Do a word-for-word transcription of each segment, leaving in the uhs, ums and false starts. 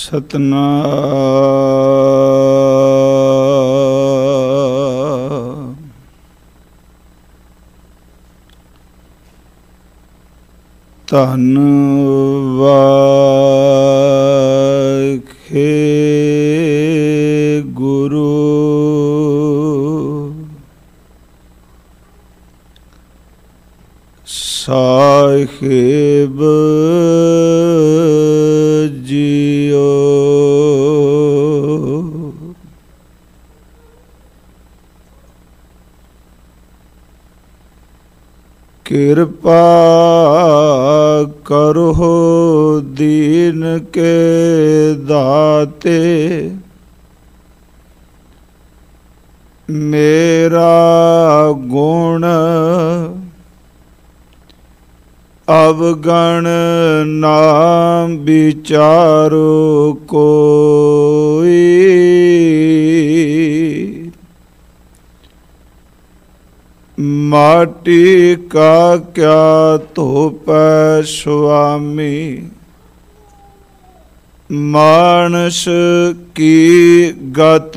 ਸਤਨਾਮ। ਧੰਨ ਵਾਖੇ ਗੁਰੂ ਸਾਹਿਬ ਜੀਓ। ਕਿਰਪਾ ਕਰੋ ਦੀਨ ਕੇ ਦਾਤੇ, ਮੇਰਾ ਗੁਣ ਅਵਗਣ ਨਾ ਵਿਚਾਰੋ ਕੋਈ। ਮਾਟੀ ਕਾ ਕਿਆ ਧੋਪੈ ਸੁਆਮੀ, ਮਾਨਸ ਕੀ ਗਤ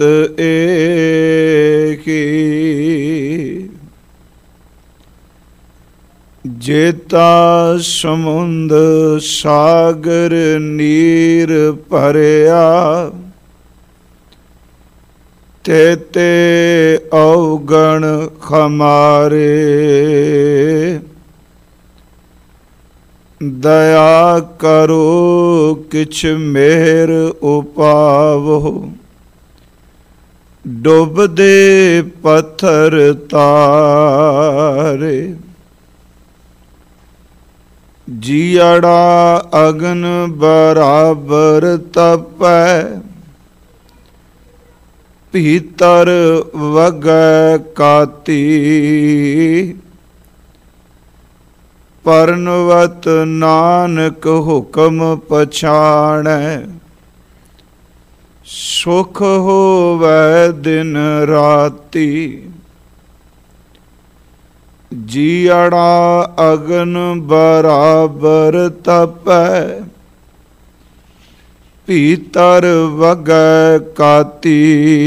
ਏਕੀ। ਜੇਤਾ ਸਮੁੰਦ ਸਾਗਰ ਨੀਰ ਭਰਿਆ, ਤੇਤੇ ਅਵਗਣ ਖਮਾਰੇ। ਦਇਆ ਕਰੋ ਕਿਛ ਮਿਹਰ ਉਪਾਵੋ, ਡੁੱਬਦੇ ਪੱਥਰ ਤਾਰੇ। ਜੀਅੜਾ ਅਗਨ ਬਰਾਬਰ ਤਪੈ, ਭੀਤਰ ਵਗੈ ਕਾਤੀ। ਪਰਨਵਤ ਨਾਨਕ ਹੁਕਮ ਪਛਾਣੈ, ਸੁਖ ਹੋਵੈ ਦਿਨ ਰਾਤੀ। ਜੀਅੜਾ ਅਗਨ ਬਰਾਬਰ ਤਪੈ, ਭੀਤਰ ਵਗੈ ਕਾਤੀ।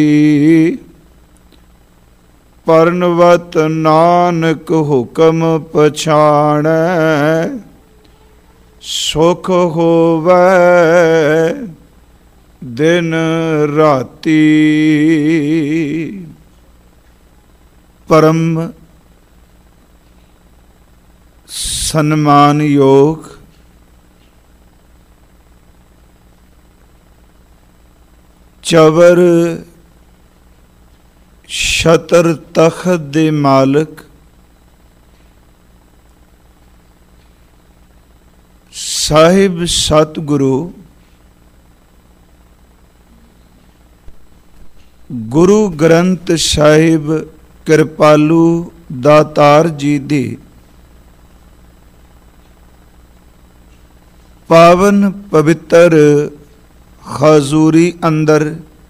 ਪਰਨਵਤ ਨਾਨਕ ਹੁਕਮ ਪਛਾਣੈ, ਸੁਖ ਹੋਵੈ ਦਿਨ ਰਾਤੀ। ਪਰਮ ਸਨਮਾਨਯੋਗ ਚਵਰ ਛਤਰ ਤਖਤ ਦੇ ਮਾਲਕ ਸਾਹਿਬ ਸਤਿਗੁਰੂ ਗੁਰੂ ਗ੍ਰੰਥ ਸਾਹਿਬ ਕਿਰਪਾਲੂ ਦਾਤਾਰ ਜੀ ਦੀ ਪਾਵਨ ਪਵਿੱਤਰ ਹਜ਼ੂਰੀ ਅੰਦਰ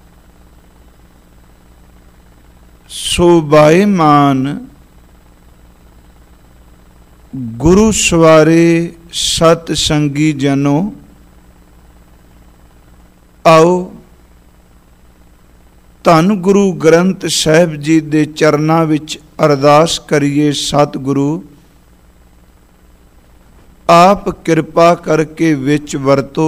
ਸੋਭਾਇਮਾਨ ਗੁਰੂ ਸਵਾਰੇ ਸਤ ਸੰਗੀ ਜਨੋ, ਆਓ ਧੰਨ ਗੁਰੂ ਗ੍ਰੰਥ ਸਾਹਿਬ ਜੀ ਦੇ ਚਰਨਾਂ ਵਿੱਚ ਅਰਦਾਸ ਕਰੀਏ। ਸਤਿਗੁਰੂ ਆਪ ਕਿਰਪਾ ਕਰਕੇ ਵਿੱਚ ਵਰਤੋ।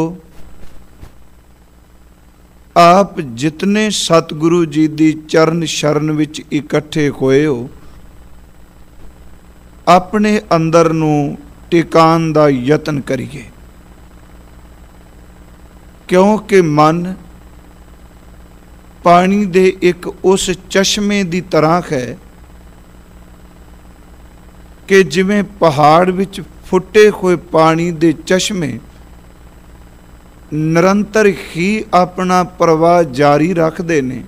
ਆਪ ਜਿਤਨੇ ਸਤਿਗੁਰੂ ਜੀ ਦੀ ਚਰਨ ਸ਼ਰਨ ਵਿੱਚ ਇਕੱਠੇ ਹੋਏ ਹੋ, ਆਪਣੇ ਅੰਦਰ ਨੂੰ ਟਿਕਾਣ ਦਾ ਯਤਨ ਕਰੀਏ, ਕਿਉਂਕਿ ਮਨ ਪਾਣੀ ਦੇ ਇੱਕ ਉਸ ਚਸ਼ਮੇ ਦੀ ਤਰ੍ਹਾਂ ਹੈ ਕਿ ਜਿਵੇਂ ਪਹਾੜ ਵਿੱਚ ਫੁੱਟੇ ਹੋਏ ਪਾਣੀ ਦੇ ਚਸ਼ਮੇ ਨਿਰੰਤਰ ਹੀ ਆਪਣਾ ਪ੍ਰਵਾਹ ਜਾਰੀ ਰੱਖਦੇ ਨੇ,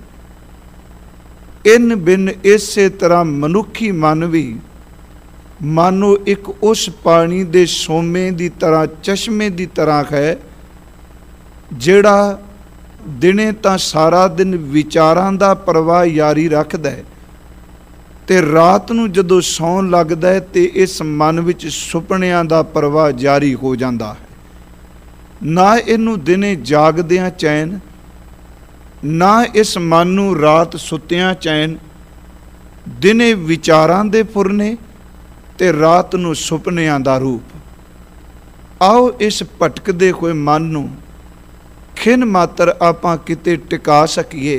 ਇਨ ਬਿਨ ਇਸੇ ਤਰ੍ਹਾਂ ਮਨੁੱਖੀ ਮਨ ਵੀ ਮਾਨੋ ਇੱਕ ਉਸ ਪਾਣੀ ਦੇ ਸੋਮੇ ਦੀ ਤਰ੍ਹਾਂ, ਚਸ਼ਮੇ ਦੀ ਤਰ੍ਹਾਂ ਹੈ, ਜਿਹੜਾ ਦਿਨੇ ਤਾਂ ਸਾਰਾ ਦਿਨ ਵਿਚਾਰਾਂ ਦਾ ਪ੍ਰਵਾਹ ਜਾਰੀ ਰੱਖਦਾ ਹੈ ਤੇ ਰਾਤ ਨੂੰ ਜਦੋਂ ਸੌਣ ਲੱਗਦਾ ਹੈ ਤੇ ਇਸ ਮਨ ਵਿੱਚ ਸੁਪਨਿਆਂ ਦਾ ਪ੍ਰਵਾਹ ਜਾਰੀ ਹੋ ਜਾਂਦਾ ਹੈ। ਨਾ ਇਹਨੂੰ ਦਿਨੇ ਜਾਗਦਿਆਂ ਚੈਨ, ਨਾ ਇਸ ਮਨ ਨੂੰ ਰਾਤ ਸੁੱਤਿਆਂ ਚੈਨ। ਦਿਨੇ ਵਿਚਾਰਾਂ ਦੇ ਫੁਰਨੇ ਤੇ ਰਾਤ ਨੂੰ ਸੁਪਨਿਆਂ ਦਾ ਰੂਪ। ਆਓ ਇਸ ਭਟਕਦੇ ਹੋਏ ਮਨ ਨੂੰ ਖਿਨ ਮਾਤਰ ਆਪਾਂ ਕਿਤੇ ਟਿਕਾ ਸਕੀਏ।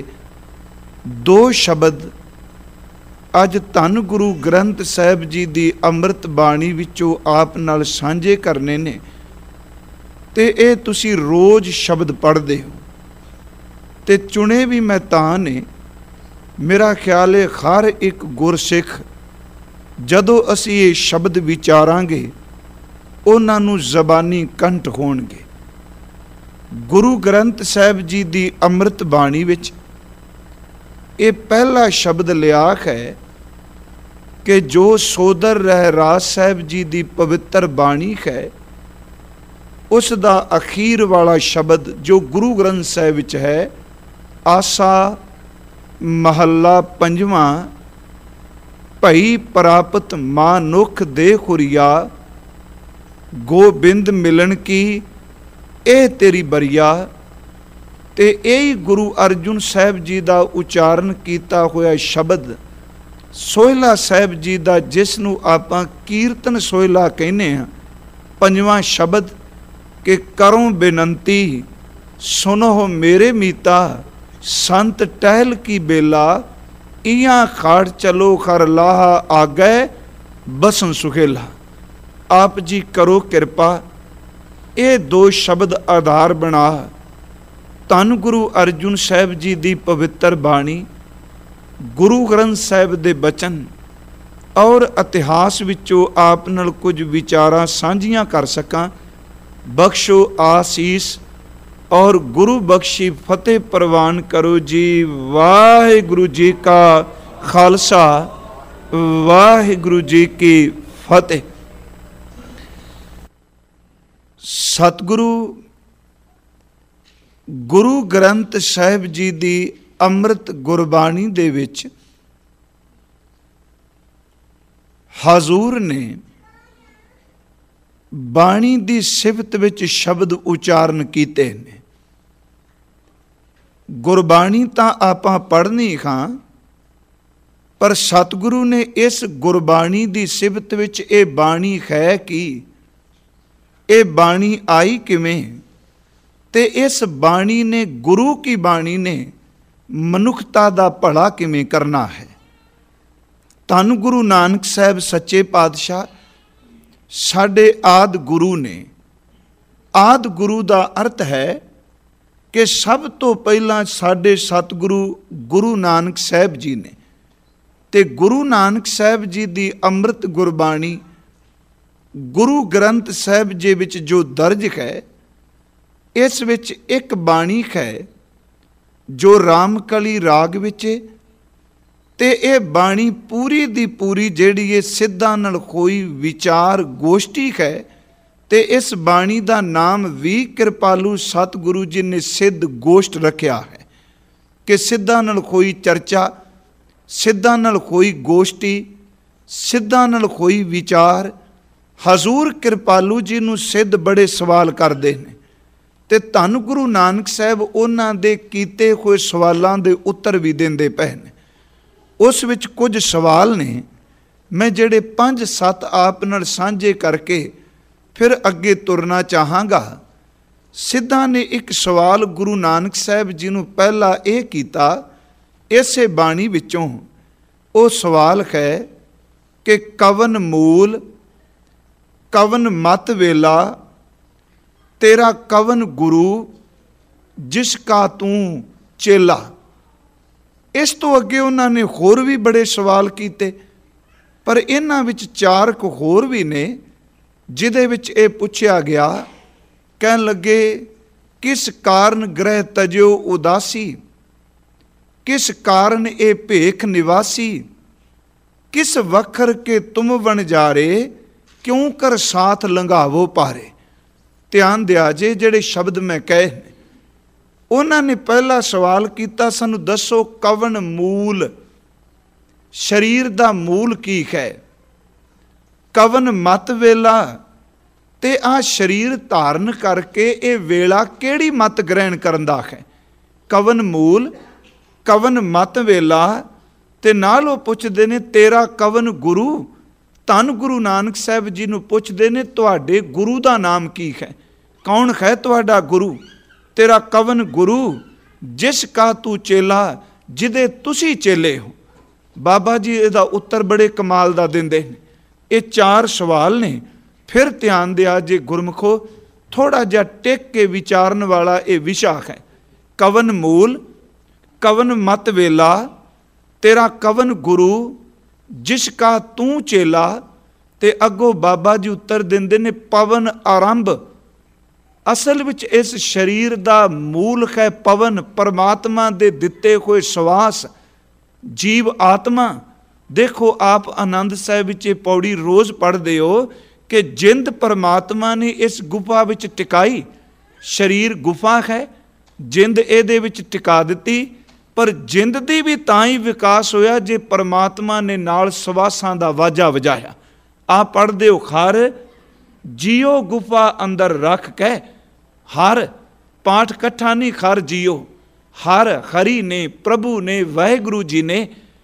ਦੋ ਸ਼ਬਦ ਅੱਜ ਧੰਨ ਗੁਰੂ ਗ੍ਰੰਥ ਸਾਹਿਬ ਜੀ ਦੀ ਅੰਮ੍ਰਿਤ ਬਾਣੀ ਵਿੱਚੋਂ ਆਪ ਨਾਲ ਸਾਂਝੇ ਕਰਨੇ ਨੇ, ਤੇ ਇਹ ਤੁਸੀਂ ਰੋਜ਼ ਸ਼ਬਦ ਪੜ੍ਹਦੇ ਹੋ ਤੇ ਚੁਣੇ ਵੀ ਮੈਂ ਤਾਂ ਨੇ। ਮੇਰਾ ਖਿਆਲ ਹੈ ਹਰ ਇੱਕ ਗੁਰਸਿੱਖ ਜਦੋਂ ਅਸੀਂ ਇਹ ਸ਼ਬਦ ਵਿਚਾਰਾਂਗੇ ਉਹਨਾਂ ਨੂੰ ਜ਼ਬਾਨੀ ਕੰਠ ਹੋਣਗੇ। ਗੁਰੂ ਗ੍ਰੰਥ ਸਾਹਿਬ ਜੀ ਦੀ ਅੰਮ੍ਰਿਤ ਬਾਣੀ ਵਿੱਚ ਇਹ ਪਹਿਲਾ ਸ਼ਬਦ ਲਿਆ ਹੈ ਕਿ ਜੋ ਸੋਦਰ ਰਹਿਰਾਸ ਸਾਹਿਬ ਜੀ ਦੀ ਪਵਿੱਤਰ ਬਾਣੀ ਹੈ, ਉਸ ਦਾ ਅਖੀਰ ਵਾਲਾ ਸ਼ਬਦ ਜੋ ਗੁਰੂ ਗ੍ਰੰਥ ਸਾਹਿਬ ਵਿੱਚ ਹੈ, ਆਸਾ ਮਹੱਲਾ ਪੰਜਵਾਂ, ਭਈ ਪ੍ਰਾਪਤ ਮਾਨੁਖ ਦੇ ਖੁਰੀਆ, ਗੋਬਿੰਦ ਮਿਲਣ ਕੀ ਇਹ ਤੇਰੀ ਬਰੀਆ। ਤੇ ਇਹੀ ਗੁਰੂ ਅਰਜੁਨ ਸਾਹਿਬ ਜੀ ਦਾ ਉਚਾਰਨ ਕੀਤਾ ਹੋਇਆ ਸ਼ਬਦ ਸੋਹਿਲਾ ਸਾਹਿਬ ਜੀ ਦਾ, ਜਿਸ ਨੂੰ ਆਪਾਂ ਕੀਰਤਨ ਸੋਹਿਲਾ ਕਹਿੰਦੇ ਹਾਂ, ਪੰਜਵਾਂ ਸ਼ਬਦ ਕਿ ਕਰੋ ਬੇਨੰਤੀ ਸੁਨੋ ਮੇਰੇ ਮੀਤਾ, ਸੰਤ ਟਹਿਲ ਕੀ ਬੇਲਾ, ਇਆਂ ਖਾੜ ਚਲੋ ਖਰ ਲਾਹਾ ਆਗੈ ਬਸਨ ਸੁਖੇਲਾ। ਆਪ ਜੀ ਕਰੋ ਕਿਰਪਾ, ਇਹ ਦੋ ਸ਼ਬਦ ਆਧਾਰ ਬਣਾ ਧੰਨ ਗੁਰੂ ਅਰਜੁਨ ਸਾਹਿਬ ਜੀ ਦੀ ਪਵਿੱਤਰ ਬਾਣੀ, ਗੁਰੂ ਗ੍ਰੰਥ ਸਾਹਿਬ ਦੇ ਬਚਨ ਔਰ ਇਤਿਹਾਸ ਵਿੱਚੋਂ ਆਪ ਨਾਲ ਕੁਝ ਵਿਚਾਰਾਂ ਸਾਂਝੀਆਂ ਕਰ ਸਕਾਂ। ਬਖਸ਼ੋ ਆਸੀਸ ਔਰ ਗੁਰੂ ਬਖਸ਼ੀ ਫਤਿਹ ਪ੍ਰਵਾਨ ਕਰੋ ਜੀ। ਵਾਹਿਗੁਰੂ ਜੀ ਕਾ ਖਾਲਸਾ, ਵਾਹਿਗੁਰੂ ਜੀ ਕੀ ਫਤਿਹ। ਸਤਿਗੁਰੂ ਗੁਰੂ ਗ੍ਰੰਥ ਸਾਹਿਬ ਜੀ ਦੀ ਅੰਮ੍ਰਿਤ ਗੁਰਬਾਣੀ ਦੇ ਵਿੱਚ ਹਜ਼ੂਰ ਨੇ ਬਾਣੀ ਦੀ ਸਿਫਤ ਵਿੱਚ ਸ਼ਬਦ ਉਚਾਰਨ ਕੀਤੇ ਨੇ। ਗੁਰਬਾਣੀ ਤਾਂ ਆਪਾਂ ਪੜ੍ਹਨੀ ਹਾਂ, ਪਰ ਸਤਿਗੁਰੂ ਨੇ ਇਸ ਗੁਰਬਾਣੀ ਦੀ ਸਿਫਤ ਵਿੱਚ ਇਹ ਬਾਣੀ ਹੈ ਕਿ ਇਹ ਬਾਣੀ ਆਈ ਕਿਵੇਂ, ਤੇ ਇਸ ਬਾਣੀ ਨੇ, ਗੁਰੂ ਕੀ ਬਾਣੀ ਨੇ ਮਨੁੱਖਤਾ ਦਾ ਭਲਾ ਕਿਵੇਂ ਕਰਨਾ ਹੈ। ਧੰਨ ਗੁਰੂ ਨਾਨਕ ਸਾਹਿਬ ਸੱਚੇ ਪਾਤਸ਼ਾਹ ਸਾਡੇ ਆਦਿ ਗੁਰੂ ਨੇ। ਆਦਿ ਗੁਰੂ ਦਾ ਅਰਥ ਹੈ ਕਿ ਸਭ ਤੋਂ ਪਹਿਲਾਂ ਸਾਡੇ ਸਤਿਗੁਰੂ ਗੁਰੂ ਨਾਨਕ ਸਾਹਿਬ ਜੀ ਨੇ, ਤੇ ਗੁਰੂ ਨਾਨਕ ਸਾਹਿਬ ਜੀ ਦੀ ਅੰਮ੍ਰਿਤ ਗੁਰਬਾਣੀ ਗੁਰੂ ਗ੍ਰੰਥ ਸਾਹਿਬ ਜੀ ਵਿੱਚ ਜੋ ਦਰਜ ਹੈ, ਇਸ ਵਿੱਚ ਇੱਕ ਬਾਣੀ ਹੈ ਜੋ ਰਾਮਕਲੀ ਰਾਗ ਵਿੱਚ, ਤੇ ਇਹ ਬਾਣੀ ਪੂਰੀ ਦੀ ਪੂਰੀ ਜਿਹੜੀ ਇਹ ਸਿੱਧਾਂ ਨਾਲ ਕੋਈ ਵਿਚਾਰ ਗੋਸ਼ਟੀ ਹੈ, ਤੇ ਇਸ ਬਾਣੀ ਦਾ ਨਾਮ ਵੀ ਕਿਰਪਾਲੂ ਸਤਿਗੁਰੂ ਜੀ ਨੇ ਸਿੱਧ ਗੋਸ਼ਟ ਰੱਖਿਆ ਹੈ ਕਿ ਸਿੱਧਾਂ ਨਾਲ ਕੋਈ ਚਰਚਾ, ਸਿੱਧਾਂ ਨਾਲ ਕੋਈ ਗੋਸ਼ਟੀ, ਸਿੱਧਾਂ ਨਾਲ ਕੋਈ ਵਿਚਾਰ। ਹਜ਼ੂਰ ਕਿਰਪਾਲੂ ਜੀ ਨੂੰ ਸਿੱਧ ਬੜੇ ਸਵਾਲ ਕਰਦੇ ਨੇ, ਤੇ ਧੰਨ ਗੁਰੂ ਨਾਨਕ ਸਾਹਿਬ ਉਹਨਾਂ ਦੇ ਕੀਤੇ ਹੋਏ ਸਵਾਲਾਂ ਦੇ ਉੱਤਰ ਵੀ ਦਿੰਦੇ ਪਏ ਨੇ। ਉਸ ਵਿੱਚ ਕੁਝ ਸਵਾਲ ਨੇ ਮੈਂ ਜਿਹੜੇ ਪੰਜ ਸੱਤ ਆਪ ਨਾਲ ਸਾਂਝੇ ਕਰਕੇ ਫਿਰ ਅੱਗੇ ਤੁਰਨਾ ਚਾਹਾਂਗਾ। ਸਿੱਧਾਂ ਨੇ ਇੱਕ ਸਵਾਲ ਗੁਰੂ ਨਾਨਕ ਸਾਹਿਬ ਜੀ ਨੂੰ ਪਹਿਲਾਂ ਇਹ ਕੀਤਾ ਇਸੇ ਬਾਣੀ ਵਿੱਚੋਂ। ਉਹ ਸਵਾਲ ਹੈ ਕਿ ਕਵਨ ਮੂਲ, ਕਵਨ ਮਤ ਵੇਲਾ, ਤੇਰਾ ਕਵਨ ਗੁਰੂ, ਜਿਸ ਕਾ ਤੂੰ ਚੇਲਾ। ਇਸ ਤੋਂ ਅੱਗੇ ਉਹਨਾਂ ਨੇ ਹੋਰ ਵੀ ਬੜੇ ਸਵਾਲ ਕੀਤੇ, ਪਰ ਇਹਨਾਂ ਵਿੱਚ ਚਾਰ ਕੁ ਹੋਰ ਵੀ ਨੇ ਜਿਹਦੇ ਵਿੱਚ ਇਹ ਪੁੱਛਿਆ ਗਿਆ। ਕਹਿਣ ਲੱਗੇ, ਕਿਸ ਕਾਰਨ ਗ੍ਰਹਿ ਤਜਿਓ ਉਦਾਸੀ, ਕਿਸ ਕਾਰਨ ਇਹ ਭੇਖ ਨਿਵਾਸੀ, ਕਿਸ ਵਖਰ ਕੇ ਤੁਮ ਵਣਜਾਰੇ, ਕਿਉਂ ਕਰ ਸਾਥ ਲੰਘਾਵੋ ਪਾਰੇ। ਧਿਆਨ ਦਿਆ ਜੇ ਜਿਹੜੇ ਸ਼ਬਦ ਮੈਂ ਕਹੇ ਨੇ। ਉਹਨਾਂ ਨੇ ਪਹਿਲਾ ਸਵਾਲ ਕੀਤਾ, ਸਾਨੂੰ ਦੱਸੋ ਕਵਨ ਮੂਲ, ਸਰੀਰ ਦਾ ਮੂਲ ਕੀ ਹੈ। ਕਵਨ ਮਤ ਵੇਲਾ, ਤੇ ਆ शरीर धारण करके ये वेला केड़ी मत ग्रहण करन दा है। कवन मूल कवन मत वेला ते नाल वो पुछदे ने तेरा कवन गुरु। धन गुरु नानक साहब जी नूं पुछदे ने तुहाडे गुरु दा नाम की है, कौन है तुहाडा गुरु। तेरा कवन गुरु जिस का तू चेला जिदे तुसी चेले हो। बाबा जी इहदा उत्तर बड़े कमाल दा दिंदे ने। ये चार सवाल ने, फिर ध्यान दिया जे गुरमुखो, थोड़ा जिहा टेक के विचारन वाला ये विशा है। कवन मूल कवन मत वेला तेरा कवन गुरु जिसका तू चेला। ते अगो बाबा जी उत्तर दिंदे ने पवन आरंभ। असल विच इस शरीर दा मूल है पवन, परमात्मा दे दिते हुए श्वास, जीव आत्मा। देखो आप आनंद साहिब विच पौड़ी रोज़ पढ़दे हो कि जिंद परमात्मा ने इस गुफा विच टिकाई। शरीर गुफा है, जिंद इहदे विच टिका दिती, पर जिंद दी भी तां ही विकास होया जे परमात्मा ने नाल सवासां दा वाजा वजाया। आ पढ़दे हो खर जियो गुफा अंदर रख के। हर पाठ कट्ठा नहीं, खर जियो। हर हरि ने प्रभु ने वाहिगुरु जी ने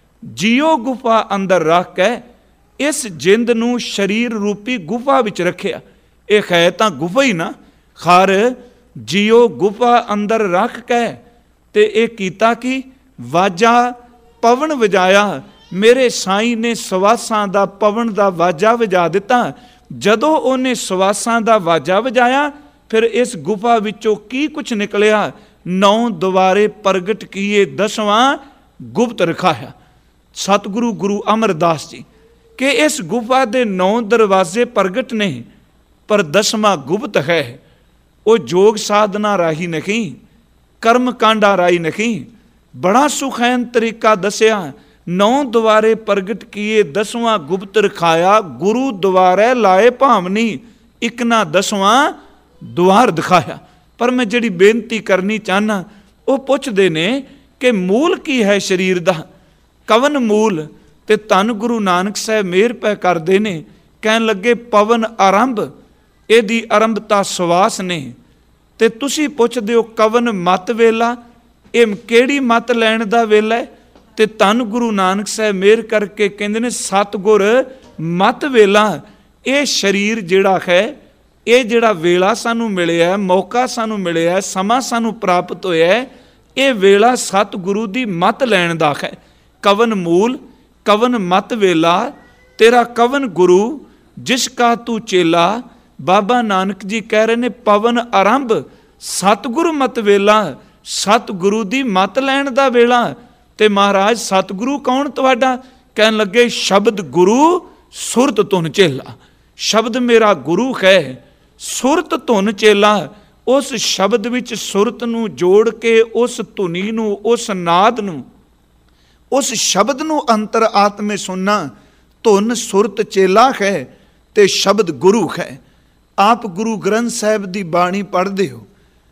जियो गुफा अंदर रख के इस जिंद नूं शरीर रूपी गुफा विच रखिया। ये है तां गुफा ही ना। खर जियो गुफा अंदर रख के ते ये कीता कि वाजा पवन वजाया। मेरे साईं ने सवासां दा पवन दा वाजा वजा दिता। जदों उन्हें सवासां दा वाजा वजाया, फिर इस गुफा विचों की कुछ निकलिया। नौ द्वारे प्रगट किए दसवां गुप्त रखाया। सतगुरु गुरु अमरदास जी कि इस गुफा दे नौ दरवाजे प्रगट ने, पर दसवां गुप्त है। वो जोग साधना राही नहीं, कर्म कांडा राही नहीं। बड़ा सुखैन तरीका दसिया। नौ द्वारे प्रगट किए दसवां गुप्त रखाया। गुरु द्वारे लाए भावनी, एक ना दसवां द्वार दिखाया। पर मैं जिहड़ी बेनती करनी चाहना, वो पुछदे ने कि मूल की है शरीर दा, कवन मूल। ते धन गुरु नानक साहब मेहर पै करदे ने, कहन लगे पवन आरंभ। इहदी आरंभता सवास ने। ते तुसी पुछदे हो कवन मत वेला, ये केड़ी मत लैण दा वेला है। ते धन गुरु नानक साहब मेहर करके कहंदे ने सतगुर मत वेला। ये शरीर जिहड़ा है, ये जिहड़ा वेला सानू मिलिया, मौका सानू मिलिया, समा सानू प्राप्त होया, ये वेला सतगुरु दी मत लैण दा है। कवन मूल कवन मत वेला तेरा कवन गुरु जिसका तू चेला। बाबा नानक जी कह रहे ने पवन आरंभ सतगुरु मत वेला, सतगुरु दी मत लैण दा वेला। ते महाराज सतगुरु कौन तुहाडा? कहन लगे शब्द गुरु सुरत धुन चेला। शब्द मेरा गुरु है, सुरत धुन चेला। उस शब्द विच सुरत नूं जोड़ के उस धुनी नूं, उस नाद नूं, उस शब्द नूं अंतर आत्मे सुनना। धुन सुरत चेला है ते शब्द गुरु है। आप गुरु ग्रंथ साहिब दी बाणी पढ़दे हो,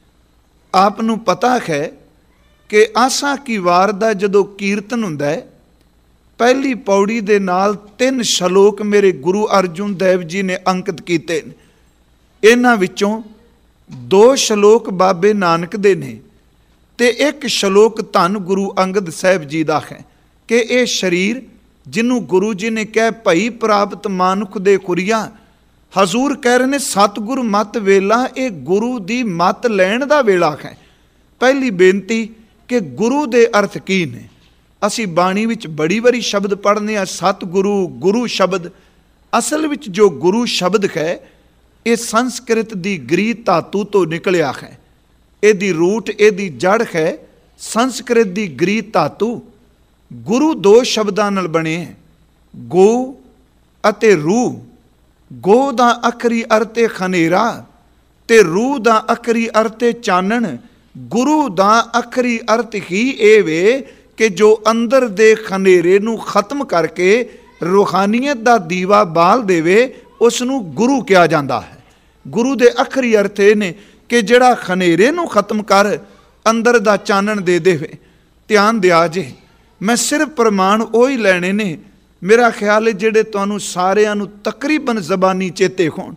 आप नूं पता है कि आसा की वार दा जदों कीर्तन हुंदा है, पहली पौड़ी दे नाल तीन शलोक मेरे गुरु अर्जुन देव जी ने अंकित कीते। इन्हां विचों दो शलोक बाबे नानक दे ने ते एक शलोक धन गुरु अंगद साहिब जी दा है कि ये शरीर जिन्हों गुरु जी ने कह भई प्राप्त मानुख दे खुरिया। हजूर कह रहे ने सतगुरु मत वेला, ये गुरु दी मत लैण दा वेला है। पहली बेनती कि गुरु दे अर्थ की ने। असी बाणी विच बड़ी बारी शब्द पढ़ने आ सतगुरु गुरु शब्द। असल विच जो गुरु शब्द है ये संस्कृत दी गरी धातु तो निकलिया है। इहदी रूट इहदी जड़ है संस्कृत दी गरी धातु। गुरु दो शब्दां नाल बने है, गो अते रूह। गो दा अखरी अर्थ है खनेरा ते रूह दा अखरी अर्थ है चानण। गुरु दा अखरी अर्थ ही ये वे कि जो अंदर दे खनेरे नूं खत्म करके रूहानियत दा दीवा बाल देवे, उसनूं गुरु कहा जाता है। गुरु दे अखरी अर्थ ये ने कि जिहड़ा खनेरे नूं खत्म कर अंदर दा चानण दे देवे। ध्यान दिया जे, मैं सिर्फ प्रमाण वही लैने ने। मेरा ख्याल है जिहड़े तुहानूं सारिआं नूं तकरीबन जबानी चेते होण।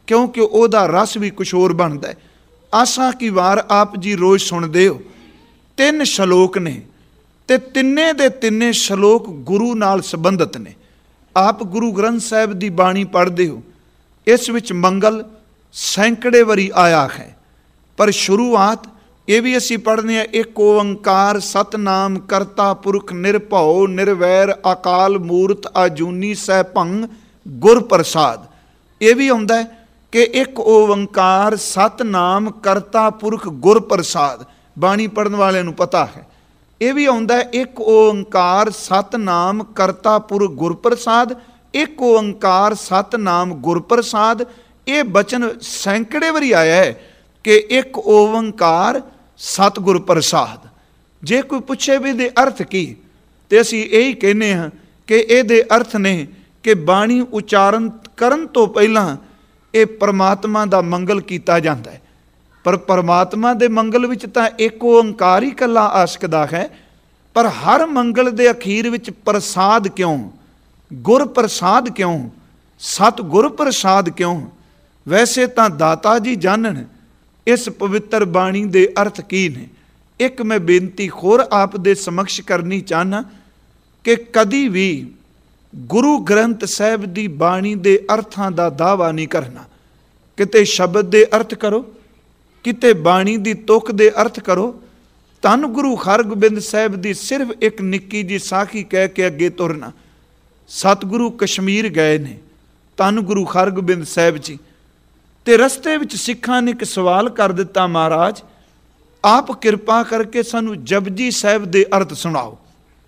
क्योंकि ਉਹਦਾ रस भी कुछ होर बनता है। आसा की वार आप जी रोज़ सुनते हो। तीन शलोक ने ते तिन्ने दे तिन्ने शलोक गुरु नाल संबंधित ने। आप गुरु ग्रंथ साहिब की बाणी पढ़ते हो, इस विच मंगल सैकड़े वारी आया है, पर शुरुआत ये भी असी पढ़ने एक ओंकार सतनाम करता पुरख निरभौ निर्वैर अकाल मूर्त आजूनी सहभंग गुर प्रसाद। ये भी आउंदा है कि एक ओंकार सतनाम करता पुरख गुर प्रसाद, बाणी पढ़ने वाले नूं पता है। ये भी आउंदा है एक ओंकार सतनाम करता पुरख गुर प्रसाद, एक ओंकार सतनाम गुर प्रसाद। ये बचन सैकड़े वारी आया है कि एक ओंकार सतगुर प्रसाद। जे कोई पूछे भी दे अर्थ की, तो असी यही कहने हाँ कि ये दे अर्थ ने कि बाणी उचारण करन तो पहला ये परमात्मा दा मंगल किया जाता है। पर परमात्मा दे मंगल विच तां एक ओंकार ही कला आ सकदा है, पर हर मंगल दे अखीर विच प्रसाद क्यों, गुर प्रसाद क्यों, सतगुर प्रसाद क्यों? वैसे तां दाता जी जानन इस पवित्र बाणी दे अर्थ की ने। एक मैं बेनती होर आप दे समक्ष करनी चाहना कि कदी भी गुरु ग्रंथ साहिब दी बाणी दे अर्थां दा दावा नहीं करना। किते शब्द दे अर्थ करो, किते बाणी दी तुक दे अर्थ करो। धन गुरु हरगोबिंद साहिब दी सिर्फ एक निक्की जी साखी कह के अगे तुरना। सतगुरु कश्मीर गए ने, धन गुरु हरगोबिंद साहिब जी, ते रस्ते विच सिखां ने एक सवाल कर दिता, महाराज आप किरपा करके सानू जपजी साहिब दे अर्थ सुनाओ,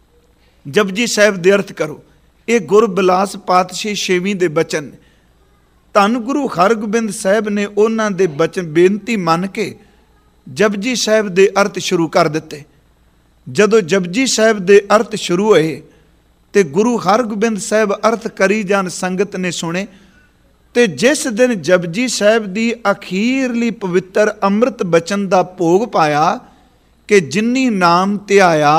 जपजी साहिब दे अर्थ करो। ये गुरबिलास पातशाही छेवीं दे बचन ने। धन गुरु हरगोबिंद साहिब ने उन्हां दे बचन बेनती मन के जपजी साहिब दे अर्थ शुरू कर दिते। जदों जपजी साहिब दे अर्थ शुरू होए ते गुरु हरगोबिंद साहिब अर्थ करी जान संगत ने सुने। ते जिस दिन जपजी साहिब दी अखीरली पवित्र अमृत बचन दा भोग पाया कि जिन्नी नाम ध्याया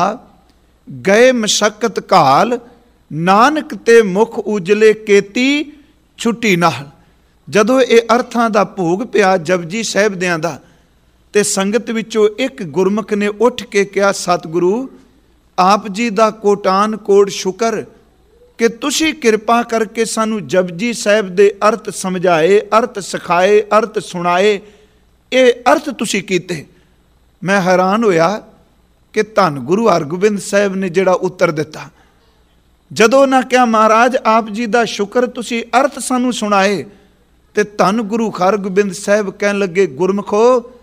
गए मशक्कत घाल, नानक ते मुख उजले केती छुट्टी नाल। जदों ये अर्थां दा भोग पिया जपजी साहिब दियां दा, ते संगत विचों एक गुरमुख ने उठ के कहा, सतगुरु आप जी दा कोटान कोट शुकर कि तुसी किरपा करके सानू जपजी साहिब दे अर्थ समझाए, अर्थ सिखाए, अर्थ सुनाए, ये अर्थ तुसी कीते। मैं हैरान होया कि धन गुरु हरगोबिंद साहिब ने जिहड़ा उत्तर दिता। जदों ना क्या महाराज आप जी दा शुकर तुसी अर्थ सानू सुनाए, ते धन गुरु हरगोबिंद साहिब कहन लगे, गुरमुखो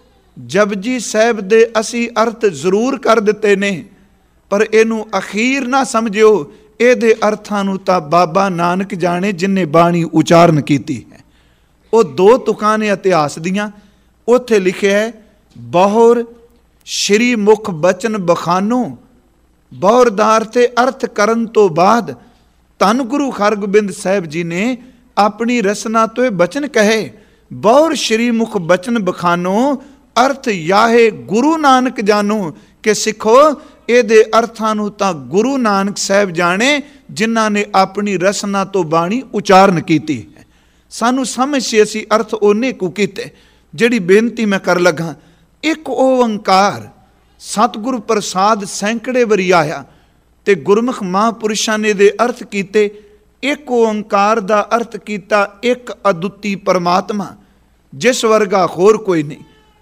जपजी साहिब दे असी अर्थ जरूर कर दिते ने, पर इनू अखीर ना समझियो, ਇਹਦੇ ਅਰਥਾਂ ਨੂੰ ਤਾਂ ਬਾਬਾ ਨਾਨਕ ਜਾਣੇ ਜਿਨਨੇ ਬਾਣੀ ਉਚਾਰਨ ਕੀਤੀ ਹੈ। ਉਹ ਦੋ ਤੁਕਾਂ ਨੇ ਇਤਿਹਾਸ ਦੀਆਂ। ਉੱਥੇ ਲਿਖਿਆ ਹੈ, ਬਹੁਰ ਸ਼੍ਰੀ ਮੁਖ ਬਚਨ ਬਖਾਨੋ, ਬਹੁਰਦਾਰ ਤੇ ਅਰਥ ਕਰਨ ਤੋਂ ਬਾਅਦ ਧੰਨ ਗੁਰੂ ਹਰਗੋਬਿੰਦ ਸਾਹਿਬ ਜੀ ਨੇ ਆਪਣੀ ਰਸਨਾ ਤੋਂ ਇਹ ਬਚਨ ਕਹੇ, ਬਹੁਰ ਸ਼੍ਰੀ ਮੁਖ ਬਚਨ ਬਖਾਨੋ ਅਰਥ ਯਾਹੇ ਗੁਰੂ ਨਾਨਕ ਜਾਨੋ, ਕਿ ਸਿੱਖੋ ਇਹਦੇ ਅਰਥਾਂ ਨੂੰ ਤਾਂ ਗੁਰੂ ਨਾਨਕ ਸਾਹਿਬ ਜਾਣੇ ਜਿਨ੍ਹਾਂ ਨੇ ਆਪਣੀ ਰਸਨਾ ਤੋਂ ਬਾਣੀ ਉਚਾਰਨ ਕੀਤੀ ਹੈ। ਸਾਨੂੰ ਸਮਝ ਸੀ ਅਸੀਂ ਅਰਥ ਉਹਨੇ ਕੁ ਕੀਤੇ। ਜਿਹੜੀ ਬੇਨਤੀ ਮੈਂ ਕਰ ਲੱਗਾ, ਇੱਕ ਓੰਕਾਰ ਸਤਿਗੁਰ ਪ੍ਰਸਾਦ ਸੈਂਕੜੇ ਵਾਰੀ ਆਇਆ ਤੇ ਗੁਰਮੁਖ ਮਹਾਂਪੁਰਸ਼ਾਂ ਨੇ ਦੇ ਅਰਥ ਕੀਤੇ। ਇੱਕ ਓੰਕਾਰ ਦਾ ਅਰਥ ਕੀਤਾ ਇੱਕ ਅਦੁੱਤੀ ਪਰਮਾਤਮਾ, ਜਿਸ ਵਰਗਾ ਹੋਰ ਕੋਈ ਨਹੀਂ।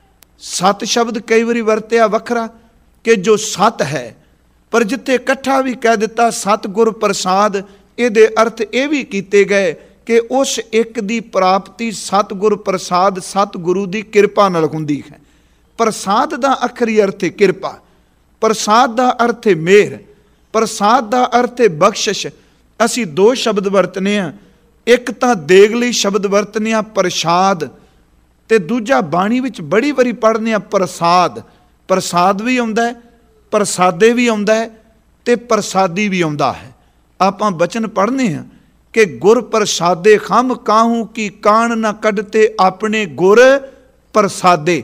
ਸਤ ਸ਼ਬਦ ਕਈ ਵਾਰੀ ਵਰਤਿਆ ਵੱਖਰਾ कि जो सत है, पर जिथे इकट्ठा भी कह दिता सतगुर प्रसाद, ये अर्थ ये भी किए गए कि उस एक दी प्राप्ति सतगुर प्रसाद सतगुरु की किरपा नाल हुंदी है। प्रसाद का अखरी अर्थ है किरपा, प्रसाद का अर्थ है मेहर, प्रसाद का अर्थ है बख्शिश। असी दो शब्द वरतने हैं, एक तो देग लई शब्द वरतने प्रसाद, ते दूजा बाणी विच बड़ी वारी पढ़ने प्रसाद। प्रसाद भी आउंदा है, प्रसादे भी आउंदा है, ते प्रसादी भी आउंदा है। आपां बचन पढ़ने हैं कि गुर प्रसादे खम काहू की कान न कढते अपने गुर प्रसादे।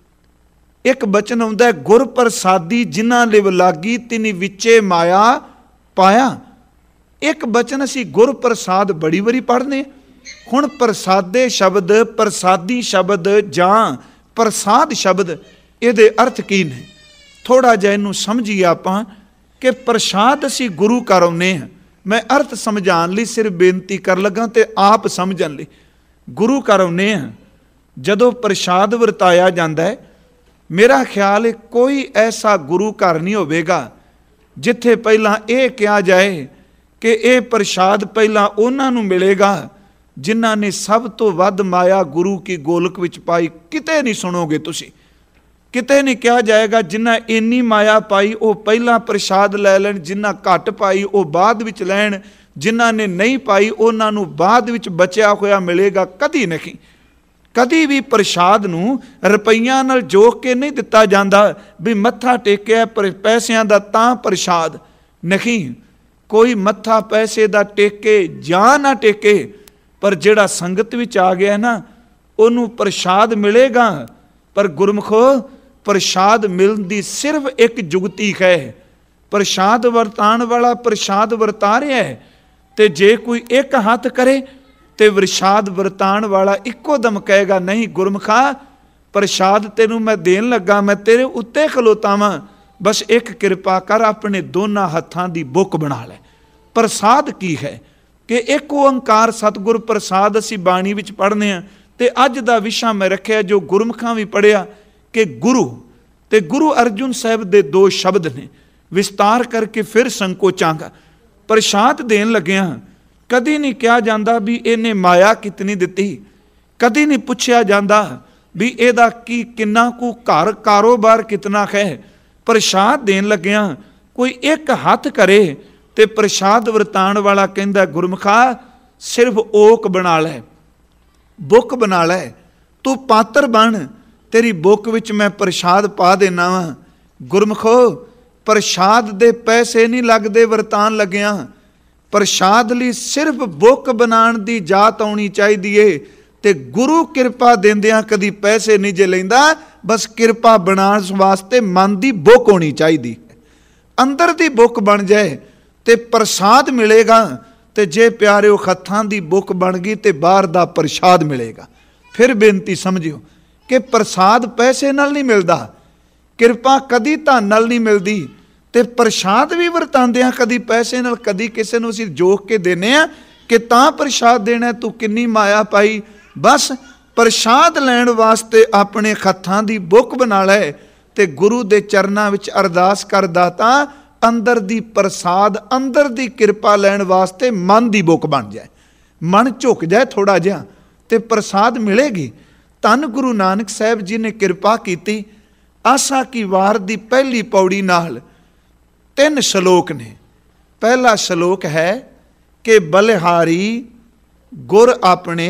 एक बचन आउंदा है गुर प्रसादी जिन्हां लिव लागी तिनी विचे माया पाया। एक बचन असी गुर प्रसाद बड़ी वारी पढ़ने, हुण प्रसादे शब्द, प्रसादी शब्द जां प्रसाद शब्द, इहदे अर्थ की ने? थोड़ा जिहा इहनूं समझीए आपां कि प्रसाद असीं गुरु घर आउंदे हां। मैं अर्थ समझाउण लई सिर्फ बेनती कर लगा ते आप समझण लई। गुरु घर आउंदे हां, जदों प्रसाद वरताया जांदा है, मेरा ख्याल है कोई ऐसा गुरु घर नहीं होवेगा जिथे पहलां यह कहा जाए कि यह प्रसाद पहलां उन्हां नूं मिलेगा जिन्हां ने सब तो वध माया गुरु की गोलक विच पाई। किते नहीं सुनोगे तुसीं, किते नहीं कहा जाएगा जिन्हां इन्नी माया पाई वो पहलां प्रसाद लै लैण, जिन्हां घट पाई वो बाद विच लैण, जिन्हां ने नहीं पाई उन्हां नूं बाद विच बचिया होया मिलेगा। कदी नहीं, कदी भी प्रसाद नूं रुपईयां नाल जोक के नहीं दिता जांदा भी मत्था टेकिया पैसिਆਂ दा तां प्रसाद नहीं। कोई मत्था पैसे दा टेके जां ना टेके, पर जिहड़ा संगत विच आ गया ना उहनूं प्रसाद मिलेगा। पर गुरमुखो प्रसाद मिलण दी सिर्फ एक जुगती है। प्रसाद वरताण वाला प्रसाद वरता रहा है, ते जे कोई एक हथ करे ते प्रसाद वरताण वाला इक्को दम कहेगा नहीं गुरमुखा प्रसाद तेनू मैं देन लगा, मैं तेरे उत्ते खलोता वां, बस एक किरपा कर अपने दोनों हत्थां दी बुक बना लै। प्रसाद की है कि एक ओंकार सतगुर प्रसाद असीं बाणी विच पढ़ने आ। ते अज दा विशा मैं रखिया जो गुरमुखां भी पढ़िया कि गुरु ते गुरु अर्जुन साहब दे दो शब्द ने, विस्तार करके फिर संकोचांगा। प्रसाद देन लग्या कदी नहीं कहा जाता भी इन्हें माया कितनी दिती, कदी नहीं पुछया जाता भी इहदा की किन्ना कु घर कारोबार कितना है। प्रसाद देन लग्या कोई एक हथ करे ते प्रसाद वरताण वाला कहंदा गुरमुखा सिर्फ ओक बना लै, बुक बना लै, तू पात्र बन, तेरी बुक विच मैं प्रसाद पा देना वा। गुरमुखो प्रसाद दे पैसे नहीं लगदे वरतान लग्या, प्रसाद लई सिर्फ बुक बनाण दी जात आउणी चाहीदी है। ते गुरु किरपा देंदियां कदी पैसे नहीं जे लैंदा, बस किरपा बनाण वास्ते मन दी बुक होनी चाहिदी। अंदर दी बुक बन जाए ते प्रसाद मिलेगा, ते जे प्यारिओ हत्थां दी बुक बन गई ते बाहर दा प्रसाद मिलेगा। फिर बेनती समझिओ कि प्रसाद पैसे नाल नहीं मिलदा, किरपा कदी धन नाल नहीं मिलदी, ते प्रसाद भी वरतांदियां कदी पैसे नाल, कदी किसे नूं असीं जोक के देने आ कि तां प्रसाद देना, तू किन्नी माया पाई। बस प्रसाद लैण वास्ते अपने हत्थां दी बुक बना लै ते गुरु दे चरनां विच अरदास कर दाता अंदर दी प्रसाद, अंदर दी किरपा लैण वास्ते मन दी बुक बन जाए, मन झुक जाए थोड़ा जिहा ते प्रसाद मिलेगी। धन गुरु नानक साहब जी ने किरपा कीती। आसा की वार दी पहली पौड़ी नाल तीन शलोक ने। पहला शलोक है कि बलिहारी गुर अपने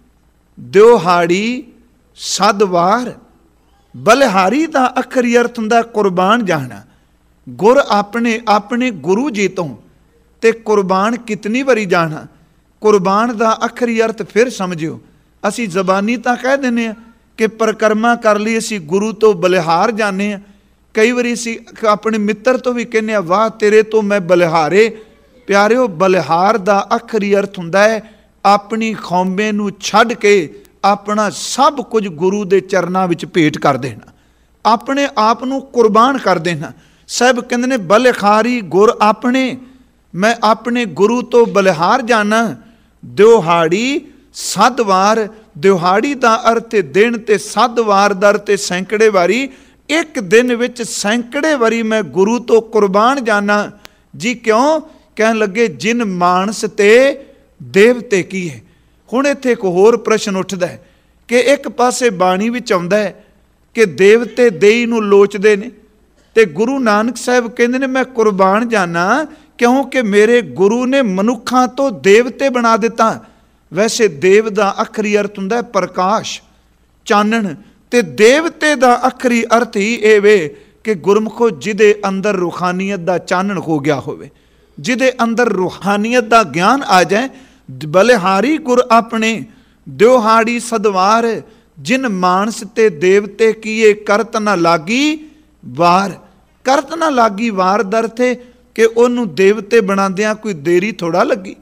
दिहाड़ी सदवार। बलिहारी दा अखरी अर्थ हुंदा कुर्बान जाना। गुर अपने अपने गुरु जी तो ते कुर्बान कितनी बारी जाना। कुर्बान दा अखरी अर्थ फिर समझिओ, असी जबानी तां कह दिंदे आ कि परिक्रमा कर लई असी गुरु तो बलिहार जाने आ। कई बारी असी अपने मित्र तो भी कहने वाह तेरे तो मैं बलिहारे। प्यारिओ बलिहार दा अखरी अर्थ हुंदा है अपनी खौमे नूं छड्ड के अपना सब कुछ गुरु दे चरनां विच भेंट कर देना, अपने आप नूं कुर्बान कर देना। साहब कहंदे ने बलिहारी गुर अपने, मैं अपने गुरु तो बलिहार जाना। दिहाड़ी सदवार, दिहाड़ी दा अर्थ दिन ते सदवार दा अर्थ सैकड़े वारी। एक दिन विच सैकड़े वारी मैं गुरु तो कुर्बान जाना जी। क्यों? कहन लगे जिन मानस ते देवते की है। हुण इत्थे एक होर प्रश्न उठदा है कि एक पासे बाणी विच आउंदा है कि देवते देई नूं लोचदे ने ते गुरु नानक साहब कहंदे ने मैं कुर्बान जाना क्योंकि मेरे गुरु ने मनुखां तो देवते बना दिता। वैसे देव दा अखरी अर्थ हुंदा है प्रकाश, चानण, ते देवते दा अखरी अर्थ ही ये वे कि गुरमुखो जिदे अंदर रूहानियत दा चानण हो गया होवे, जिदे अंदर रूहानियत दा ज्ञान आ जाए। बलिहारी गुर अपने दिहाड़ी सदवार, जिन मानस ते देवते किए करत न लागी वार। करत न लागी वार दर थे कि उन्होंने देवते बनादियां कोई देरी थोड़ा लगी।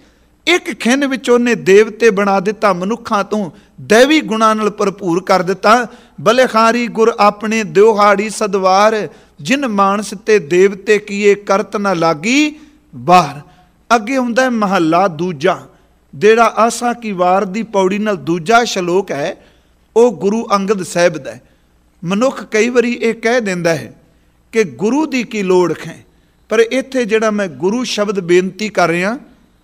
ਇੱਕ ਖਿੰਨ ਵਿੱਚ ਉਹਨੇ ਦੇਵਤੇ ਬਣਾ ਦਿੱਤਾ, ਮਨੁੱਖਾਂ ਤੋਂ ਦੈਵੀ ਗੁਣਾਂ ਨਾਲ ਭਰਪੂਰ ਕਰ ਦਿੱਤਾ। ਬਲਿਹਾਰੀ ਗੁਰ ਆਪਣੇ ਦਿਉਹਾੜੀ ਸਦਵਾਰ, ਜਿਨ ਮਾਨਸ ਤੇ ਦੇਵਤੇ ਕੀਏ ਕਰਤ ਨਾ ਲਾਗੀ ਬਾਹਰ। ਅੱਗੇ ਹੁੰਦਾ ਮਹੱਲਾ ਦੂਜਾ, ਜਿਹੜਾ ਆਸਾ ਕੀ ਵਾਰ ਦੀ ਪੌੜੀ ਨਾਲ ਦੂਜਾ ਸ਼ਲੋਕ ਹੈ, ਉਹ ਗੁਰੂ ਅੰਗਦ ਸਾਹਿਬ ਦਾ ਹੈ। ਮਨੁੱਖ ਕਈ ਵਾਰੀ ਇਹ ਕਹਿ ਦਿੰਦਾ ਹੈ ਕਿ ਗੁਰੂ ਦੀ ਕੀ ਲੋੜ ਹੈ, ਪਰ ਇੱਥੇ ਜਿਹੜਾ ਮੈਂ ਗੁਰੂ ਸ਼ਬਦ ਬੇਨਤੀ ਕਰ ਰਿਹਾ,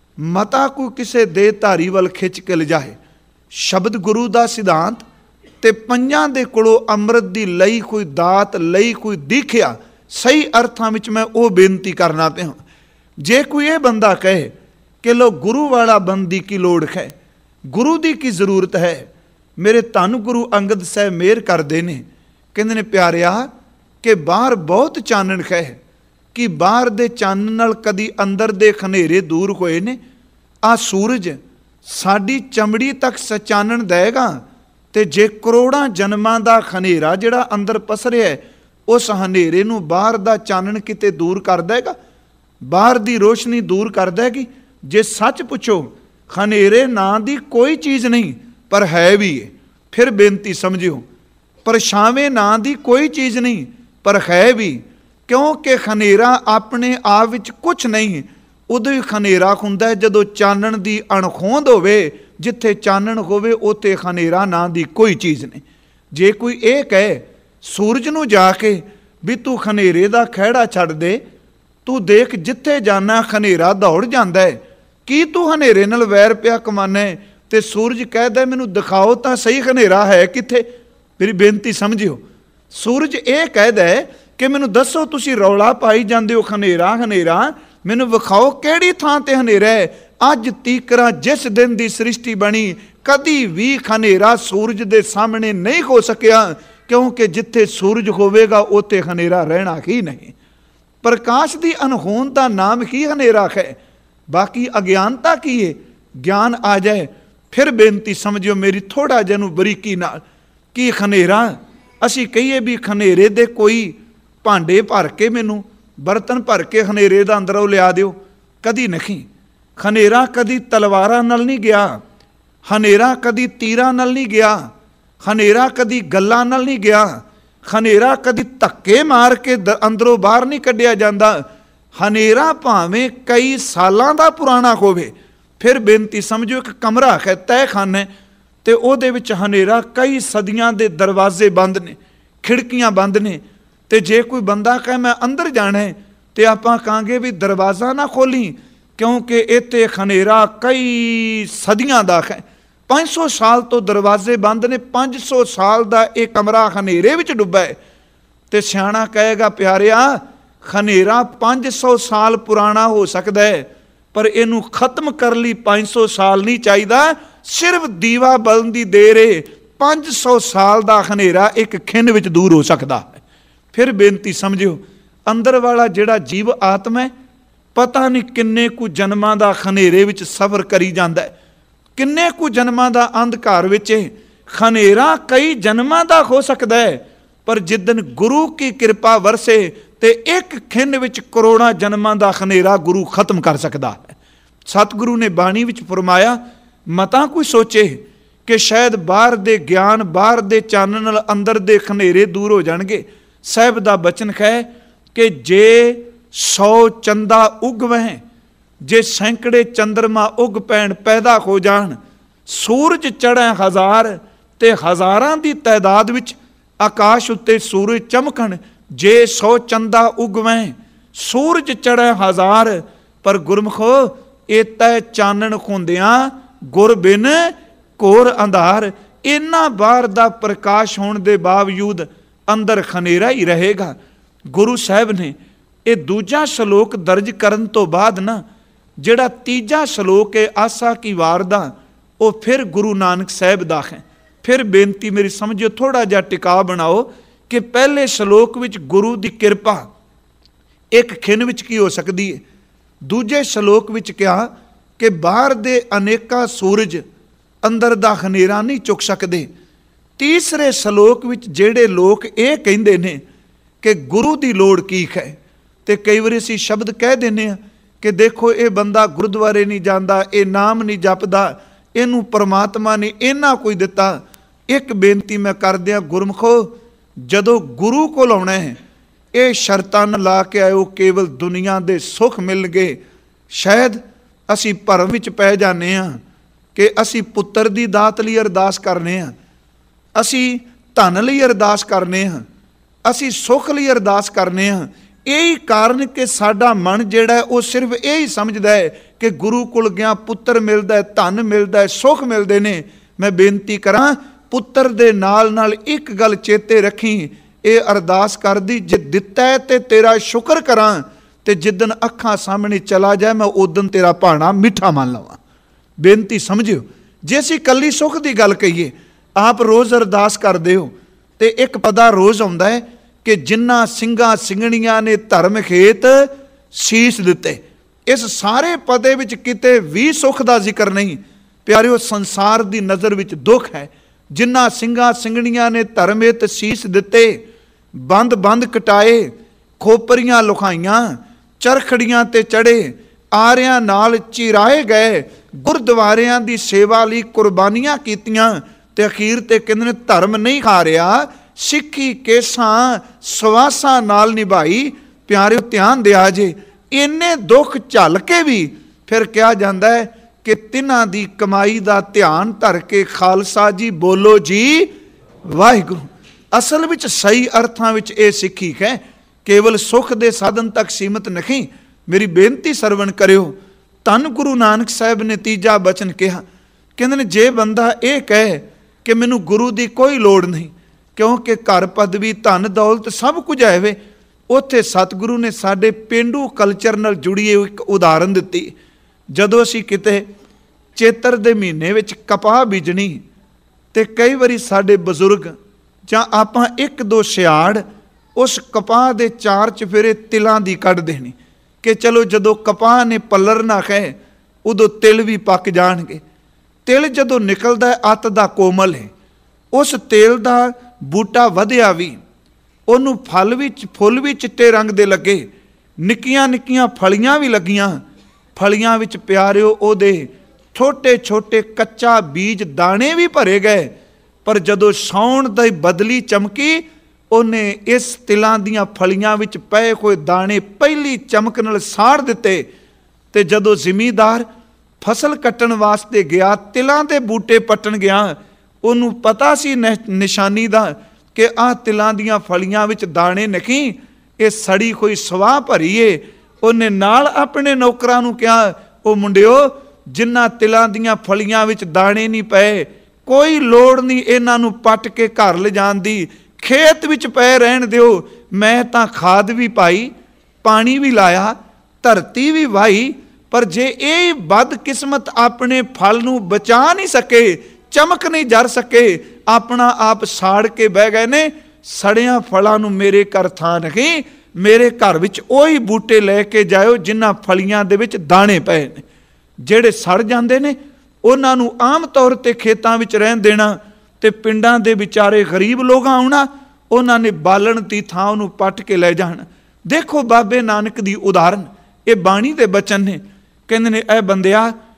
ਮਤਾ ਕੋਈ ਕਿਸੇ ਦੇ ਧਾਰੀ ਵੱਲ ਖਿੱਚ ਕੇ ਲਿਜਾਏ। ਸ਼ਬਦ ਗੁਰੂ ਦਾ ਸਿਧਾਂਤ ਤੇ ਪੰਜਾਂ ਦੇ ਕੋਲੋਂ ਅੰਮ੍ਰਿਤ ਦੀ ਲਈ ਕੋਈ ਦਾਤ, ਲਈ ਕੋਈ ਦੀਖਿਆ, ਸਹੀ ਅਰਥਾਂ ਵਿੱਚ ਮੈਂ ਉਹ ਬੇਨਤੀ ਕਰਨਾ ਪਿਆ। ਜੇ ਕੋਈ ਇਹ ਬੰਦਾ ਕਹੇ ਕਿ ਲੋ ਗੁਰੂ ਵਾਲਾ ਬੰਦੀ ਕੀ ਲੋੜ ਹੈ, ਗੁਰੂ ਦੀ ਕੀ ਜ਼ਰੂਰਤ ਹੈ, ਮੇਰੇ ਧੰਨ ਗੁਰੂ ਅੰਗਦ ਸਾਹਿਬ ਮਿਹਰ ਕਰਦੇ ਨੇ, ਕਹਿੰਦੇ ਨੇ ਪਿਆਰਿਆ ਕਿ ਬਾਹਰ ਬਹੁਤ ਚਾਨਣ ਹੈ, ਕਿ ਬਾਹਰ ਦੇ ਚਾਨਣ ਨਾਲ ਕਦੀ ਅੰਦਰ ਦੇ ਖਨੇਰੇ ਦੂਰ ਹੋਏ ਨੇ। ਆ ਸੂਰਜ ਸਾਡੀ ਚਮੜੀ ਤੱਕ ਸਚਾਨਣ ਦੇਗਾ, ਤੇ ਜੇ ਕਰੋੜਾਂ ਜਨਮਾਂ ਦਾ ਖਨੇਰਾ ਜਿਹੜਾ ਅੰਦਰ ਪਸਰਿਆ ਹੈ, ਉਸ ਹਨੇਰੇ ਨੂੰ ਬਾਹਰ ਦਾ ਚਾਨਣ ਕਿਤੇ ਦੂਰ ਕਰ ਦੇਗਾ, ਬਾਹਰ ਦੀ ਰੋਸ਼ਨੀ ਦੂਰ ਕਰ ਦੇਗੀ। ਜੇ ਸੱਚ ਪੁੱਛੋ ਖਨੇਰੇ ਨਾਂ ਦੀ ਕੋਈ ਚੀਜ਼ ਨਹੀਂ, ਪਰ ਹੈ ਵੀ ਹੈ। ਫਿਰ ਬੇਨਤੀ ਸਮਝਿਓ, ਪਰਛਾਵੇਂ ਨਾਂ ਦੀ ਕੋਈ ਚੀਜ਼ ਨਹੀਂ, ਪਰ ਹੈ ਵੀ। ਕਿਉਂਕਿ ਖਨੇਰਾ ਆਪਣੇ ਆਪ ਵਿੱਚ ਕੁਛ ਨਹੀਂ, ਉਦੋਂ ਹੀ ਖਨੇਰਾ ਹੁੰਦਾ ਹੈ ਜਦੋਂ ਚਾਨਣ ਦੀ ਅਣਖੋਂਦ ਹੋਵੇ। ਜਿੱਥੇ ਚਾਨਣ ਹੋਵੇ ਉੱਥੇ ਖਨੇਰਾ ਨਾਂ ਦੀ ਕੋਈ ਚੀਜ਼ ਨਹੀਂ। ਜੇ ਕੋਈ ਇਹ ਕਹੇ ਸੂਰਜ ਨੂੰ ਜਾ ਕੇ ਵੀ ਤੂੰ ਖਨੇਰੇ ਦਾ ਖਹਿੜਾ ਛੱਡ ਦੇ, ਤੂੰ ਦੇਖ ਜਿੱਥੇ ਜਾਣਾ ਖਨੇਰਾ ਦੌੜ ਜਾਂਦਾ ਹੈ, ਕੀ ਤੂੰ ਹਨੇਰੇ ਨਾਲ ਵੈਰ ਪਿਆ ਕਮਾਨਾ? ਤੇ ਸੂਰਜ ਕਹਿੰਦਾ ਮੈਨੂੰ ਦਿਖਾਓ ਤਾਂ ਸਹੀ ਖਨੇਰਾ ਹੈ ਕਿੱਥੇ। ਮੇਰੀ ਬੇਨਤੀ ਸਮਝਿਓ, ਸੂਰਜ ਇਹ ਕਹਿੰਦਾ ਕਿ ਮੈਨੂੰ ਦੱਸੋ, ਤੁਸੀਂ ਰੌਲਾ ਪਾਈ ਜਾਂਦੇ ਹੋ ਹਨੇਰਾ ਹਨੇਰਾ, ਮੈਨੂੰ ਵਿਖਾਓ ਕਿਹੜੀ ਥਾਂ ਤੇ ਹਨੇਰਾ ਹੈ। ਅੱਜ ਤੀਕਰਾ ਜਿਸ ਦਿਨ ਦੀ ਸ੍ਰਿਸ਼ਟੀ ਬਣੀ, ਕਦੀ ਵੀ ਹਨੇਰਾ ਸੂਰਜ ਦੇ ਸਾਹਮਣੇ ਨਹੀਂ ਹੋ ਸਕਿਆ, ਕਿਉਂਕਿ ਜਿੱਥੇ ਸੂਰਜ ਹੋਵੇਗਾ ਉੱਥੇ ਹਨੇਰਾ ਰਹਿਣਾ ਹੀ ਨਹੀਂ। ਪ੍ਰਕਾਸ਼ ਦੀ ਅਣਹੋਂਦ ਦਾ ਨਾਮ ਹੀ ਹਨੇਰਾ ਹੈ। ਬਾਕੀ ਅਗਿਆਨਤਾ ਕੀ ਹੈ, ਗਿਆਨ ਆ ਜਾਏ। ਫਿਰ ਬੇਨਤੀ ਸਮਝਿਓ ਮੇਰੀ ਥੋੜਾ ਜਿਹਾ ਨੂੰ ਬਰੀਕੀ ਨਾਲ, ਕਿ ਹਨੇਰਾ ਅਸੀਂ ਕਹੀਏ ਵੀ ਹਨੇਰੇ ਦੇ ਕੋਈ ਭਾਂਡੇ ਭਰ ਕੇ, ਮੈਨੂੰ ਬਰਤਨ ਭਰ ਕੇ ਹਨੇਰੇ ਦਾ ਅੰਦਰੋਂ ਲਿਆ ਦਿਓ, ਕਦੀ ਨਹੀਂ। ਹਨੇਰਾ ਕਦੀ ਤਲਵਾਰਾਂ ਨਾਲ ਨਹੀਂ ਗਿਆ, ਹਨੇਰਾ ਕਦੀ ਤੀਰਾਂ ਨਾਲ ਨਹੀਂ ਗਿਆ, ਹਨੇਰਾ ਕਦੀ ਗੱਲਾਂ ਨਾਲ ਨਹੀਂ ਗਿਆ, ਹਨੇਰਾ ਕਦੀ ਧੱਕੇ ਮਾਰ ਕੇ ਅੰਦਰੋਂ ਬਾਹਰ ਨਹੀਂ ਕੱਢਿਆ ਜਾਂਦਾ। ਹਨੇਰਾ ਭਾਵੇਂ ਕਈ ਸਾਲਾਂ ਦਾ ਪੁਰਾਣਾ ਹੋਵੇ। ਫਿਰ ਬੇਨਤੀ ਸਮਝੋ, ਇੱਕ ਕਮਰਾ ਹੈ, ਤਹਿਖਾਨਾ, ਤੇ ਉਹਦੇ ਵਿੱਚ ਹਨੇਰਾ ਕਈ ਸਦੀਆਂ ਦੇ ਦਰਵਾਜ਼ੇ ਬੰਦ ਨੇ, ਖਿੜਕੀਆਂ ਬੰਦ ਨੇ। ਤੇ ਜੇ ਕੋਈ ਬੰਦਾ ਕਹੇ ਮੈਂ ਅੰਦਰ ਜਾਣਾ ਹੈ, ਤੇ ਆਪਾਂ ਕਹਾਂਗੇ ਵੀ ਦਰਵਾਜ਼ਾ ਨਾ ਖੋਲੀ, ਕਿਉਂਕਿ ਇੱਥੇ ਹਨੇਰਾ ਕਈ ਸਦੀਆਂ ਦਾ ਹੈ। ਪੰਜ ਸੌ ਸਾਲ ਤੋਂ ਦਰਵਾਜ਼ੇ ਬੰਦ ਨੇ, ਪੰਜ ਸੌ ਸਾਲ ਦਾ ਇਹ ਕਮਰਾ ਹਨੇਰੇ ਵਿੱਚ ਡੁੱਬਾ ਹੈ। ਤੇ ਸਿਆਣਾ ਕਹੇਗਾ ਪਿਆਰਿਆ, ਹਨੇਰਾ ਪੰਜ ਸੌ ਸਾਲ ਪੁਰਾਣਾ ਹੋ ਸਕਦਾ ਹੈ, ਪਰ ਇਹਨੂੰ ਖਤਮ ਕਰਨ ਲਈ ਪੰਜ ਸੌ ਸਾਲ ਨਹੀਂ ਚਾਹੀਦਾ, ਸਿਰਫ ਦੀਵਾ ਬਲਣ ਦੀ ਦੇਰ ਹੈ। ਪੰਜ ਸੌ ਸਾਲ ਦਾ ਹਨੇਰਾ ਇੱਕ ਖਿੰਨ ਵਿੱਚ ਦੂਰ ਹੋ ਸਕਦਾ ਹੈ। ਫਿਰ ਬੇਨਤੀ ਸਮਝਿਓ, ਅੰਦਰ ਵਾਲਾ ਜਿਹੜਾ ਜੀਵ ਆਤਮਾ ਹੈ, ਪਤਾ ਨਹੀਂ ਕਿੰਨੇ ਕੁ ਜਨਮਾਂ ਦਾ ਹਨੇਰੇ ਵਿੱਚ ਸਫ਼ਰ ਕਰੀ ਜਾਂਦਾ ਹੈ, ਕਿੰਨੇ ਕੁ ਜਨਮਾਂ ਦਾ ਅੰਧਕਾਰ ਵਿੱਚ ਹੈ। ਹਨੇਰਾ ਕਈ ਜਨਮਾਂ ਦਾ ਹੋ ਸਕਦਾ ਹੈ, ਪਰ ਜਿੱਦਨ ਗੁਰੂ ਕੀ ਕਿਰਪਾ ਵਰਸੇ ਤੇ ਇੱਕ ਖਿੰਨ ਵਿੱਚ ਕਰੋੜਾਂ ਜਨਮਾਂ ਦਾ ਹਨੇਰਾ ਗੁਰੂ ਖਤਮ ਕਰ ਸਕਦਾ ਹੈ। ਸਤਿਗੁਰੂ ਨੇ ਬਾਣੀ ਵਿੱਚ ਫਰਮਾਇਆ, ਮਤਾ ਕੋਈ ਸੋਚੇ ਕਿ ਸ਼ਾਇਦ ਬਾਹਰ ਦੇ ਗਿਆਨ, ਬਾਹਰ ਦੇ ਚਾਨਣ ਨਾਲ ਅੰਦਰ ਦੇ ਹਨੇਰੇ ਦੂਰ ਹੋ ਜਾਣਗੇ। ਸਾਹਿਬ ਦਾ ਬਚਨ ਹੈ ਕਿ ਜੇ ਸੌ ਚੰਦਾ ਉਗਵਹਿ, ਜੇ ਸੈਂਕੜੇ ਚੰਦਰਮਾ ਉਗ ਪੈਣ ਪੈਦਾ ਹੋ ਜਾਣ, ਸੂਰਜ ਚੜ੍ਹੈ ਹਜ਼ਾਰ, ਤੇ ਹਜ਼ਾਰਾਂ ਦੀ ਤਾਦਾਦ ਵਿੱਚ ਆਕਾਸ਼ ਉੱਤੇ ਸੂਰਜ ਚਮਕਣ। ਜੇ ਸੌ ਚੰਦਾ ਉਗਵਹਿ, ਸੂਰਜ ਚੜ੍ਹੈ ਹਜ਼ਾਰ, ਪਰ ਗੁਰਮੁਖੋ ਇਹ ਤੈ ਚਾਨਣ ਹੁੰਦਿਆਂ ਗੁਰ ਬਿਨ ਘੋਰ ਅੰਧਾਰ। ਇੰਨਾ ਬਾਹਰ ਦਾ ਪ੍ਰਕਾਸ਼ ਹੋਣ ਦੇ ਬਾਵਜੂਦ ਅੰਦਰ ਖਨੇਰਾ ਹੀ ਰਹੇਗਾ। ਗੁਰੂ ਸਾਹਿਬ ਨੇ ਇਹ ਦੂਜਾ ਸ਼ਲੋਕ ਦਰਜ ਕਰਨ ਤੋਂ ਬਾਅਦ ਨਾ, ਜਿਹੜਾ ਤੀਜਾ ਸ਼ਲੋਕ ਹੈ ਆਸਾ ਕੀ ਵਾਰ ਦਾ, ਉਹ ਫਿਰ ਗੁਰੂ ਨਾਨਕ ਸਾਹਿਬ ਦਾ ਹੈ। ਫਿਰ ਬੇਨਤੀ ਮੇਰੀ ਸਮਝਿਓ, ਥੋੜਾ ਜਿਹਾ ਟਿਕਾ ਬਣਾਓ ਕਿ ਪਹਿਲੇ ਸ਼ਲੋਕ ਵਿੱਚ ਗੁਰੂ ਦੀ ਕਿਰਪਾ ਇੱਕ ਖਿੰਨ ਵਿੱਚ ਕੀ ਹੋ ਸਕਦੀ ਹੈ। ਦੂਜੇ ਸ਼ਲੋਕ ਵਿੱਚ ਕਿਹਾ ਕਿ ਬਾਹਰ ਦੇ ਅਨੇਕਾਂ ਸੂਰਜ ਅੰਦਰ ਦਾ ਹਨੇਰਾ ਨਹੀਂ ਚੁੱਕ ਸਕਦੇ। ਤੀਸਰੇ ਸ਼ਲੋਕ ਵਿੱਚ ਜਿਹੜੇ ਲੋਕ ਇਹ ਕਹਿੰਦੇ ਨੇ ਕਿ ਗੁਰੂ ਦੀ ਲੋੜ ਕੀ ਹੈ, ਤੇ ਕਈ ਵਾਰੀ ਅਸੀਂ ਸ਼ਬਦ ਕਹਿ ਦਿੰਦੇ ਹਾਂ कि देखो ये बंदा गुरुद्वारे नहीं जाता, ये नाम नहीं जपदा, इनू परमात्मा ने इन्ना कोई दिता। एक बेनती मैं कर दिया, गुरमुखो जदों गुरु को आउणा है ये शर्तां न ला के आयो केवल दुनिया दे सुख मिल गए। शायद असी भरम विच पै जाने हाँ कि असी पुत्र दी दात लई अरदास करने हाँ, असी धन लई अरदास करने हाँ, असी सुख लई अरदास करने हाँ। यही कारण कि साडा मन जिहड़ा है वो सिर्फ यही समझदा है कि गुरु कोल गया पुत्र मिलदा है, धन मिलदा है, सुख मिलदे ने। मैं बेनती करां पुत्र दे नाल नाल एक गल चेते रखी, ये अरदास कर दी जे दिता है ते तेरा शुक्र करां, ते जिदन अखां सामने चला जाए मैं उदन तेरा भाणा मिठा मान लवां। बेनती समझियो, जे असीं कल्ली सुख की गल कहीए, आप रोज़ अरदास करदे हो ते एक पदा रोज़ आउंदा है कि जिन्ना ਸਿੰਘਾਂ ਸਿੰਘਣੀਆਂ ने धर्म खेत शीश दिते। इस सारे पदे विच किते भी सुख का जिक्र नहीं प्यारिओ, संसार की नज़र विच दुख है। जिन्ना ਸਿੰਘਾਂ ਸਿੰਘਣੀਆਂ ने धर्म हेत शीश दिते, बंद बंद कटाए, खोपरियां लुकाइयां, चरखड़ियां ते चढ़े, आरियां नाल चिराए गए, गुरद्वारियां दी सेवा लई कुर्बानियां कीतियां, ते अखीर ते कहंदे ने धर्म नहीं हारिया, सिक्खी केसां सवासां नाल निभाई। प्यारे ध्यान दिया जे, इन्ने दुख झल के भी फिर कहा जाता है कि तिन्हां दी कमाई दा ध्यान धर के खालसा जी बोलो जी वाहिगुरू। असल विच सही अर्थां विच ये सिक्खी है, केवल सुख दे साधन तक सीमित नहीं। मेरी बेनती सरवण करियो, धन गुरु नानक साहब ने तीजा बचन कहा, कहंदे ने जे बंदा ये कहे कि मैनू गुरु की कोई लोड़ नहीं क्योंकि घर पदवी धन दौलत सब कुछ है वे, उत्थे सतगुरु ने साडे पेंडू कल्चर नाल जुड़ी एक उदाहरण दिती। जदों असीं किते चेतर दे महीने विच कपाह बीजनी ते कई वारी साडे बजुर्ग जां आपां एक दो सियाड़ उस कपाह दे चार चफेरे तिलां दी कढ देनी कि चलो जदों कपाह ने पल्लर ना कहे उदों तिल भी पक जाणगे। तिल जदों निकलदा है अत दा कोमल है, उस तेल दा बूटा वधिया भी, उन्होंने फल भी फुल भी चिट्टे रंग दे लगे, निक्कियां निक्कियां फलियां भी लगियां। फलियां विच प्यारिओ ओदे छोटे छोटे कच्चा बीज दाने भी भरे गए, पर जदों साउण दी बदली चमकी उन्हें इस तिलां दीयां फलियां विच पए होए दाने पहली चमक नाल साड़ दिते। ते जदों जिमीदार फसल कट्टण वास्ते गया, तिलां दे बूटे पट्टण गया, उन्होंने पता सी निशानी दा कि आ तिलां दीयां फलियां विच दाने नहीं, ये सड़ी कोई सवाह भरी है। उन्हें नाल अपने नौकरां नूं कहा, ओ मुंडिओ जिन्ना तिलां दीयां फलियां विच दाने नहीं पए, कोई लोड़ नहीं इन्हां नूं पट के घर ले जाण दी, खेत विच पए रहण दिओ। मैं तां खाद भी पाई, पानी भी लाया, धरती भी वाही, पर जे ये बदकिस्मत अपने फल नूं बचा नहीं सके, चमक नहीं जर सके, अपना आप साड़ के बह गए ने। सड़िया फलों नूं मेरे घर थां नहीं, मेरे घर विच ओही बूटे लैके जाओ जिन्हां फलियां दे विच दाने पए ने। जिहड़े सड़ जांदे ने उन्हां नूं आम तौर ते खेतां विच रहण देना, ते पिंडां दे विचारे गरीब लोग आउणा, उन्हां ने बालण दी थां नूं पट के लै जाण। देखो बाबे नानक दी उदाहरण, ये बाणी दे बचन ने। कहंदे ने ऐ बंदिया,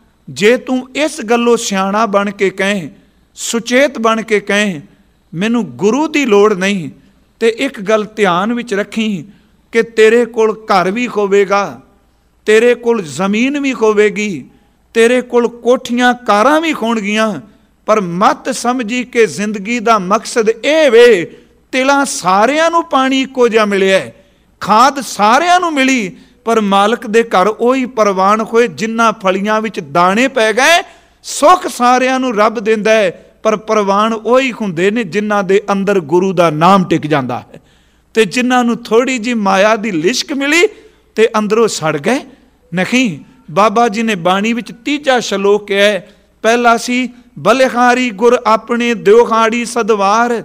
जे तू इस गल्लों सियाणा बन के कहें, सुचेत बन के कहें मैनू गुरु की लोड़ नहीं, तो एक गल ध्यान विच रखी कि तेरे कोल घर भी होवेगा, तेरे कोल जमीन भी होवेगी, तेरे कोल कोठियां कारां भी होणगियां, पर मत समझी कि जिंदगी का मकसद ये वे तिलां सारियां नूं पानी इक्को जिहा मिलिया, खाद सारियां नूं मिली, पर मालक दे घर ओही परवान होए जिन्ना फलियां विच दाने पै गए। सुख सारियां नूं रब दिंदा है, पर परवान ओही हुंदे ने जिन्हां दे अंदर गुरु दा नाम टिक जांदा है, ते जिन्हां नूं थोड़ी जी माया दी लिश्क मिली ते अंदरों सड़ गए नहीं। बाबा जी ने बाणी विच तीजा श्लोक कहा है, पहला सी बलिहारी गुर अपने दिओहाड़ी सदवार,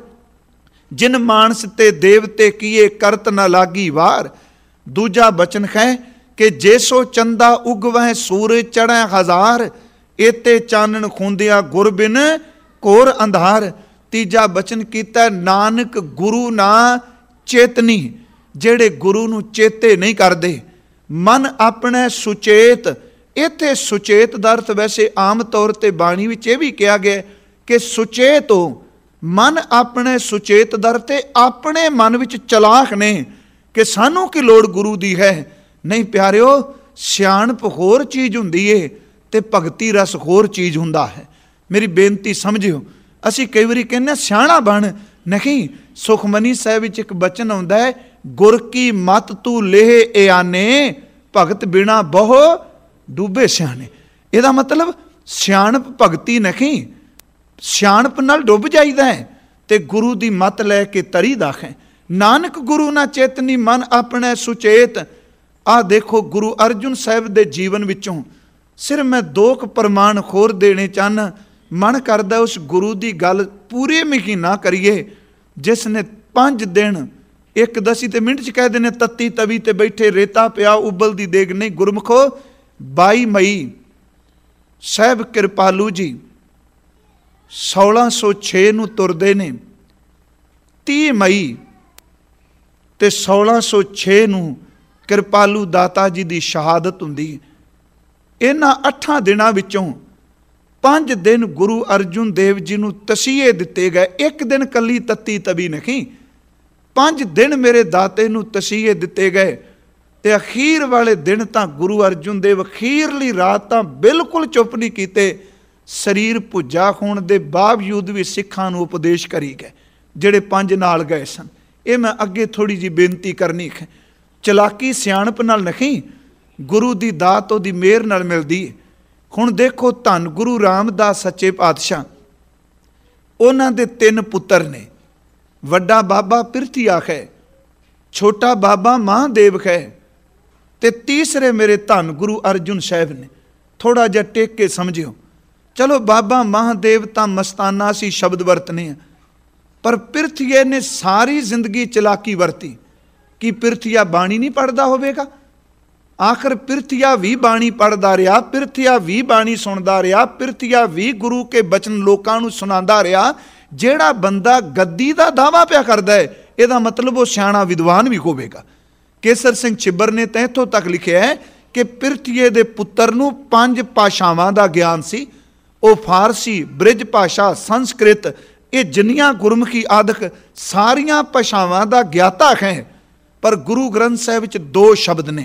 जिन मानस ते देवते किए करत न लागी वार। दूजा बचन है कि जैसो चंदा उगवह सूरज चढ़ै हजार, एते चानन खूंदिया गुर बिन घोर अंधार। तीजा बचन कीता नानक गुरु ना चेतनी, जेड़े गुरु नूं चेते नहीं करते, ਮਨ ਆਪਣਾ ਸੁਚੇਤ। ਇੱਥੇ ਸੁਚੇਤ ਦਾ ਅਰਥ ਵੈਸੇ ਆਮ ਤੌਰ ਤੇ ਬਾਣੀ ਵਿੱਚ ਇਹ ਵੀ ਕਿਹਾ ਗਿਆ ਕਿ ਸੁਚੇਤ ਹੋ, ਮਨ ਆਪਣੇ ਸੁਚੇਤ ਦਰ ਤੇ ਆਪਣੇ ਮਨ ਵਿੱਚ ਚਲਾਕ ਨੇ ਕਿ ਸਾਨੂੰ ਕੀ ਲੋੜ ਗੁਰੂ ਦੀ ਹੈ। ਨਹੀਂ ਪਿਆਰਿਓ, ਸਿਆਣਪ ਹੋਰ ਚੀਜ਼ ਹੁੰਦੀ ਏ ਤੇ ਭਗਤੀ ਰਸ ਹੋਰ ਚੀਜ਼ ਹੁੰਦਾ ਹੈ। ਮੇਰੀ ਬੇਨਤੀ ਸਮਝਿਓ, ਅਸੀਂ ਕਈ ਵਾਰੀ ਕਹਿੰਦੇ ਸਿਆਣਾ ਬਣ, ਨਹੀਂ। ਸੁਖਮਨੀ ਸਾਹਿਬ ਵਿੱਚ ਇੱਕ ਬਚਨ ਆਉਂਦਾ ਹੈ, ਗੁਰ ਕੀ ਮਤ ਤੂੰ ਲੇਹ ਇਆਨੇ, ਭਗਤ ਬਿਨਾ ਬਹੁ ਡੂਬੇ ਸਿਆਣੇ। ਇਹਦਾ ਮਤਲਬ ਸਿਆਣਪ ਭਗਤੀ ਨਹੀਂ, ਸਿਆਣਪ ਨਾਲ ਡੁੱਬ ਜਾਈਦਾ ਹੈ ਤੇ ਗੁਰੂ ਦੀ ਮਤ ਲੈ ਕੇ ਤਰੀਦਾ ਹੈ। ਨਾਨਕ ਗੁਰੂ ਨਾ ਚੇਤਨੀ ਮਨ ਆਪਣਾ ਸੁਚੇਤ। ਆਹ ਦੇਖੋ ਗੁਰੂ ਅਰਜੁਨ ਸਾਹਿਬ ਦੇ ਜੀਵਨ ਵਿੱਚੋਂ ਸਿਰਫ ਮੈਂ ਦੋ ਕੁ ਪ੍ਰਮਾਣ ਹੋਰ ਦੇਣੇ ਚਾਹੁੰਦਾ। ਮਨ ਕਰਦਾ ਉਸ ਗੁਰੂ ਦੀ ਗੱਲ ਪੂਰੇ ਮਹੀਨਾ ਕਰੀਏ ਜਿਸ ਨੇ ਪੰਜ ਦਿਨ, ਇੱਕ ਦਸੀ ਤੇ ਮਿੰਟ 'ਚ ਕਹਿ ਦਿੰਦੇ ਤੱਤੀ ਤਵੀ ਤੇ ਬੈਠੇ ਰੇਤਾ ਪਿਆ ਉਬਲਦੀ ਦੇਗ ਨਹੀਂ। ਗੁਰਮੁਖੋ ਬਾਈ ਮਈ ਸਾਹਿਬ ਕਿਰਪਾਲੂ ਜੀ ਸੋਲਾਂ ਸੌ ਛੇ ਨੂੰ ਤੁਰਦੇ ਨੇ, ਤੀਹ ਮਈ ਤੇ ਸੋਲਾਂ ਸੌ ਛੇ ਨੂੰ ਕਿਰਪਾਲੂ ਦਾਤਾ ਜੀ ਦੀ ਸ਼ਹਾਦਤ ਹੁੰਦੀ। ਇਹਨਾਂ ਅੱਠਾਂ ਦਿਨਾਂ ਵਿੱਚੋਂ ਪੰਜ ਦਿਨ ਗੁਰੂ ਅਰਜੁਨ ਦੇਵ ਜੀ ਨੂੰ ਤਸੀਹੇ ਦਿੱਤੇ ਗਏ। ਇੱਕ ਦਿਨ ਕੱਲੀ ਤੱਤੀ ਤਵੀ ਨਹੀਂ, ਪੰਜ ਦਿਨ ਮੇਰੇ ਦਾਤੇ ਨੂੰ ਤਸੀਹੇ ਦਿੱਤੇ ਗਏ। ਤੇ ਅਖੀਰ ਵਾਲੇ ਦਿਨ ਤਾਂ ਗੁਰੂ ਅਰਜੁਨ ਦੇਵ ਅਖੀਰਲੀ ਰਾਤ ਤਾਂ ਬਿਲਕੁਲ ਚੁੱਪ ਨਹੀਂ ਕੀਤੇ। ਸਰੀਰ ਭੁੱਜਾ ਹੋਣ ਦੇ ਬਾਵਜੂਦ ਵੀ ਸਿੱਖਾਂ ਨੂੰ ਉਪਦੇਸ਼ ਕਰੀ ਗਏ ਜਿਹੜੇ ਪੰਜ ਨਾਲ ਗਏ ਸਨ। ਇਹ ਮੈਂ ਅੱਗੇ ਥੋੜ੍ਹੀ ਜਿਹੀ ਬੇਨਤੀ ਕਰਨੀ ਹੈ। ਚਲਾਕੀ ਸਿਆਣਪ ਨਾਲ ਨਹੀਂ, ਗੁਰੂ ਦੀ ਦਾਤ ਉਹਦੀ ਮਿਹਰ ਨਾਲ ਮਿਲਦੀ ਹੈ। ਹੁਣ ਦੇਖੋ ਧੰਨ ਗੁਰੂ ਰਾਮਦਾਸ ਸੱਚੇ ਪਾਤਸ਼ਾਹ, ਉਹਨਾਂ ਦੇ ਤਿੰਨ ਪੁੱਤਰ ਨੇ। ਵੱਡਾ ਬਾਬਾ ਪਿਰਥੀਆ ਹੈ, ਛੋਟਾ ਬਾਬਾ ਮਹਾਦੇਵ ਹੈ ਤੇ ਤੀਸਰੇ ਮੇਰੇ ਧੰਨ ਗੁਰੂ ਅਰਜੁਨ ਸਾਹਿਬ ਨੇ। ਥੋੜ੍ਹਾ ਜਿਹਾ ਟੇਕ ਕੇ ਸਮਝਿਓ। ਚਲੋ ਬਾਬਾ ਮਹਾਦੇਵ ਤਾਂ ਮਸਤਾਨਾ ਸੀ ਸ਼ਬਦ ਵਰਤਨੇ ਆ, ਪਰ ਪਿਰਥੀਏ ਨੇ ਸਾਰੀ ਜ਼ਿੰਦਗੀ ਚਲਾਕੀ ਵਰਤੀ। ਕੀ ਪਿਰਥੀਆ ਬਾਣੀ ਨਹੀਂ ਪੜ੍ਹਦਾ ਹੋਵੇਗਾ? ਆਖਰ ਪਿਰਥੀਆ ਵੀ ਬਾਣੀ ਪੜ੍ਹਦਾ ਰਿਹਾ, ਪਿਰਥੀਆ ਵੀ ਬਾਣੀ ਸੁਣਦਾ ਰਿਹਾ, ਪਿਰਥੀਆ ਵੀ ਗੁਰੂ ਕੇ ਬਚਨ ਲੋਕਾਂ ਨੂੰ ਸੁਣਾਉਂਦਾ ਰਿਹਾ। ਜਿਹੜਾ ਬੰਦਾ ਗੱਦੀ ਦਾ ਦਾਅਵਾ ਪਿਆ ਕਰਦਾ ਹੈ, ਇਹਦਾ ਮਤਲਬ ਉਹ ਸਿਆਣਾ ਵਿਦਵਾਨ ਵੀ ਹੋਵੇਗਾ। ਕੇਸਰ ਸਿੰਘ ਛਿੱਬਰ ਨੇ ਤਾਂ ਇੱਥੋਂ ਤੱਕ ਲਿਖਿਆ ਹੈ ਕਿ ਪਿਰਥੀਏ ਦੇ ਪੁੱਤਰ ਨੂੰ ਪੰਜ ਭਾਸ਼ਾਵਾਂ ਦਾ ਗਿਆਨ ਸੀ। ਉਹ ਫਾਰਸੀ, ਬ੍ਰਿਜ ਭਾਸ਼ਾ, ਸੰਸਕ੍ਰਿਤ, ਇਹ ਜਿੰਨੀਆਂ ਗੁਰਮੁਖੀ ਆਦਿਕ ਸਾਰੀਆਂ ਭਾਸ਼ਾਵਾਂ ਦਾ ਗਿਆਤਾ ਹੈ। ਪਰ ਗੁਰੂ ਗ੍ਰੰਥ ਸਾਹਿਬ ਵਿੱਚ ਦੋ ਸ਼ਬਦ ਨੇ।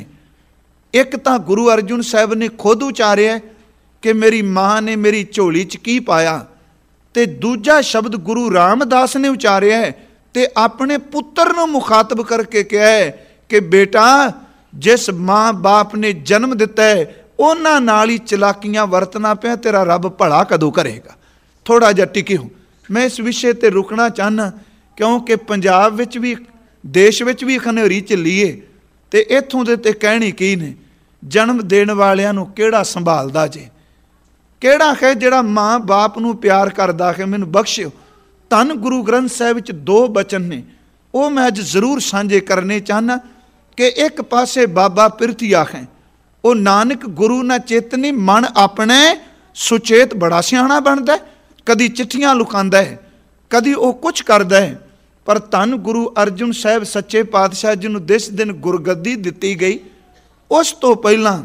ਇੱਕ ਤਾਂ ਗੁਰੂ ਅਰਜੁਨ ਸਾਹਿਬ ਨੇ ਖੁਦ ਉਚਾਰਿਆ ਕਿ ਮੇਰੀ ਮਾਂ ਨੇ ਮੇਰੀ ਝੋਲੀ 'ਚ ਕੀ ਪਾਇਆ, ਤੇ ਦੂਜਾ ਸ਼ਬਦ ਗੁਰੂ ਰਾਮਦਾਸ ਨੇ ਉਚਾਰਿਆ ਹੈ ਤੇ ਆਪਣੇ ਪੁੱਤਰ ਨੂੰ ਮੁਖਾਤਬ ਕਰਕੇ ਕਿਹਾ ਹੈ ਕਿ ਬੇਟਾ, ਜਿਸ ਮਾਂ ਬਾਪ ਨੇ ਜਨਮ ਦਿੱਤਾ ਹੈ ਉਹਨਾਂ ਨਾਲ ਹੀ ਚਲਾਕੀਆਂ ਵਰਤਣਾ ਪਿਆ, ਤੇਰਾ ਰੱਬ ਭਲਾ ਕਦੋਂ ਕਰੇਗਾ। ਥੋੜ੍ਹਾ ਜਿਹਾ ਟਿਕਿਓ, ਮੈਂ ਇਸ ਵਿਸ਼ੇ 'ਤੇ ਰੁਕਣਾ ਚਾਹੁੰਦਾ ਕਿਉਂਕਿ ਪੰਜਾਬ ਵਿੱਚ ਵੀ, ਦੇਸ਼ ਵਿੱਚ ਵੀ ਖਨੇਰੀ ਚੱਲੀਏ ਤੇ ਇੱਥੋਂ ਦੇ ਤੇ ਕਹਿਣੀ ਕੀ ਨੇ। ਜਨਮ ਦੇਣ ਵਾਲਿਆਂ ਨੂੰ ਕਿਹੜਾ ਸੰਭਾਲਦਾ ਜੇ? ਕਿਹੜਾ ਹੈ ਜਿਹੜਾ ਮਾਂ ਬਾਪ ਨੂੰ ਪਿਆਰ ਕਰਦਾ ਹੈ? ਮੈਨੂੰ ਬਖਸ਼ਿਓ। ਧੰਨ ਗੁਰੂ ਗ੍ਰੰਥ ਸਾਹਿਬ ਵਿੱਚ ਦੋ ਬਚਨ ਨੇ, ਉਹ ਮੈਂ ਅੱਜ ਜ਼ਰੂਰ ਸਾਂਝੇ ਕਰਨੇ ਚਾਹੁੰਦਾ ਕਿ ਇੱਕ ਪਾਸੇ ਬਾਬਾ ਪਿਰਥੀਆ ਹੈ, ਉਹ ਨਾਨਕ ਗੁਰੂ ਨਾ ਚੇਤਨੀ ਮਨ ਆਪਣੇ ਸੁਚੇਤ ਬੜਾ ਸਿਆਣਾ ਬਣਦਾ, ਕਦੀ ਚਿੱਠੀਆਂ ਲੁਕਾਉਂਦਾ ਹੈ, ਕਦੀ ਉਹ ਕੁਝ ਕਰਦਾ ਹੈ। ਪਰ ਧੰਨ ਗੁਰੂ ਅਰਜੁਨ ਸਾਹਿਬ ਸੱਚੇ ਪਾਤਸ਼ਾਹ ਜੀ ਨੂੰ ਜਿਸ ਦਿਨ ਗੁਰਗੱਦੀ ਦਿੱਤੀ ਗਈ, ਉਸ ਤੋਂ ਪਹਿਲਾਂ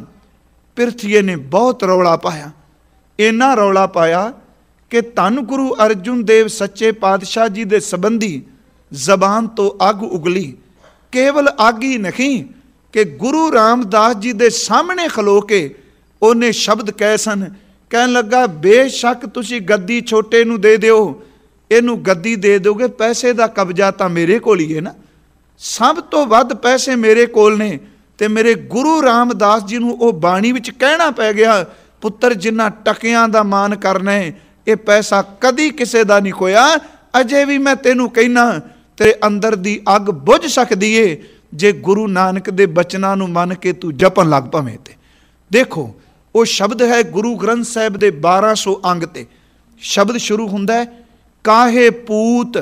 ਪਿਰਥੀਏ ਨੇ ਬਹੁਤ ਰੌਲਾ ਪਾਇਆ। ਇੰਨਾ ਰੌਲਾ ਪਾਇਆ ਕਿ ਧੰਨ ਗੁਰੂ ਅਰਜੁਨ ਦੇਵ ਸੱਚੇ ਪਾਤਸ਼ਾਹ ਜੀ ਦੇ ਸੰਬੰਧੀ ਜ਼ਬਾਨ ਤੋਂ ਅੱਗ ਉਗਲੀ। ਕੇਵਲ ਅੱਗ ਹੀ ਨਹੀਂ ਕਿ ਗੁਰੂ ਰਾਮਦਾਸ ਜੀ ਦੇ ਸਾਹਮਣੇ ਖਲੋ ਕੇ ਉਹਨੇ ਸ਼ਬਦ ਕਹੇ ਸਨ। ਕਹਿਣ ਲੱਗਾ, ਬੇਸ਼ੱਕ ਤੁਸੀਂ ਗੱਦੀ ਛੋਟੇ ਨੂੰ ਦੇ ਦਿਓ, ਇਹਨੂੰ ਗੱਦੀ ਦੇ ਦਿਓਗੇ, ਪੈਸੇ ਦਾ ਕਬਜ਼ਾ ਤਾਂ ਮੇਰੇ ਕੋਲ ਹੀ ਹੈ ਨਾ, ਸਭ ਤੋਂ ਵੱਧ ਪੈਸੇ ਮੇਰੇ ਕੋਲ ਨੇ। ਤੇ ਮੇਰੇ ਗੁਰੂ ਰਾਮਦਾਸ ਜੀ ਨੂੰ ਉਹ ਬਾਣੀ ਵਿੱਚ ਕਹਿਣਾ ਪੈ ਗਿਆ, ਪੁੱਤਰ ਜਿੰਨਾ ਟਕਿਆਂ ਦਾ ਮਾਨ ਕਰਨਾ ਹੈ, ਇਹ ਪੈਸਾ ਕਦੀ ਕਿਸੇ ਦਾ ਨਹੀਂ ਖੋਇਆ। ਅਜੇ ਵੀ ਮੈਂ ਤੈਨੂੰ ਕਹਿਣਾ, ਤੇਰੇ ਅੰਦਰ ਦੀ ਅੱਗ ਬੁਝ ਸਕਦੀ ਏ ਜੇ ਗੁਰੂ ਨਾਨਕ ਦੇ ਬਚਨਾਂ ਨੂੰ ਮੰਨ ਕੇ ਤੂੰ ਜਪਣ ਲੱਗ ਪਵੇਂ। ਤੇ ਦੇਖੋ ਉਹ ਸ਼ਬਦ ਹੈ ਗੁਰੂ ਗ੍ਰੰਥ ਸਾਹਿਬ ਦੇ ਬਾਰਾਂ ਸੌ ਅੰਗ ਤੇ। ਸ਼ਬਦ ਸ਼ੁਰੂ ਹੁੰਦਾ ਹੈ, ਕਾਹੇ ਪੂਤ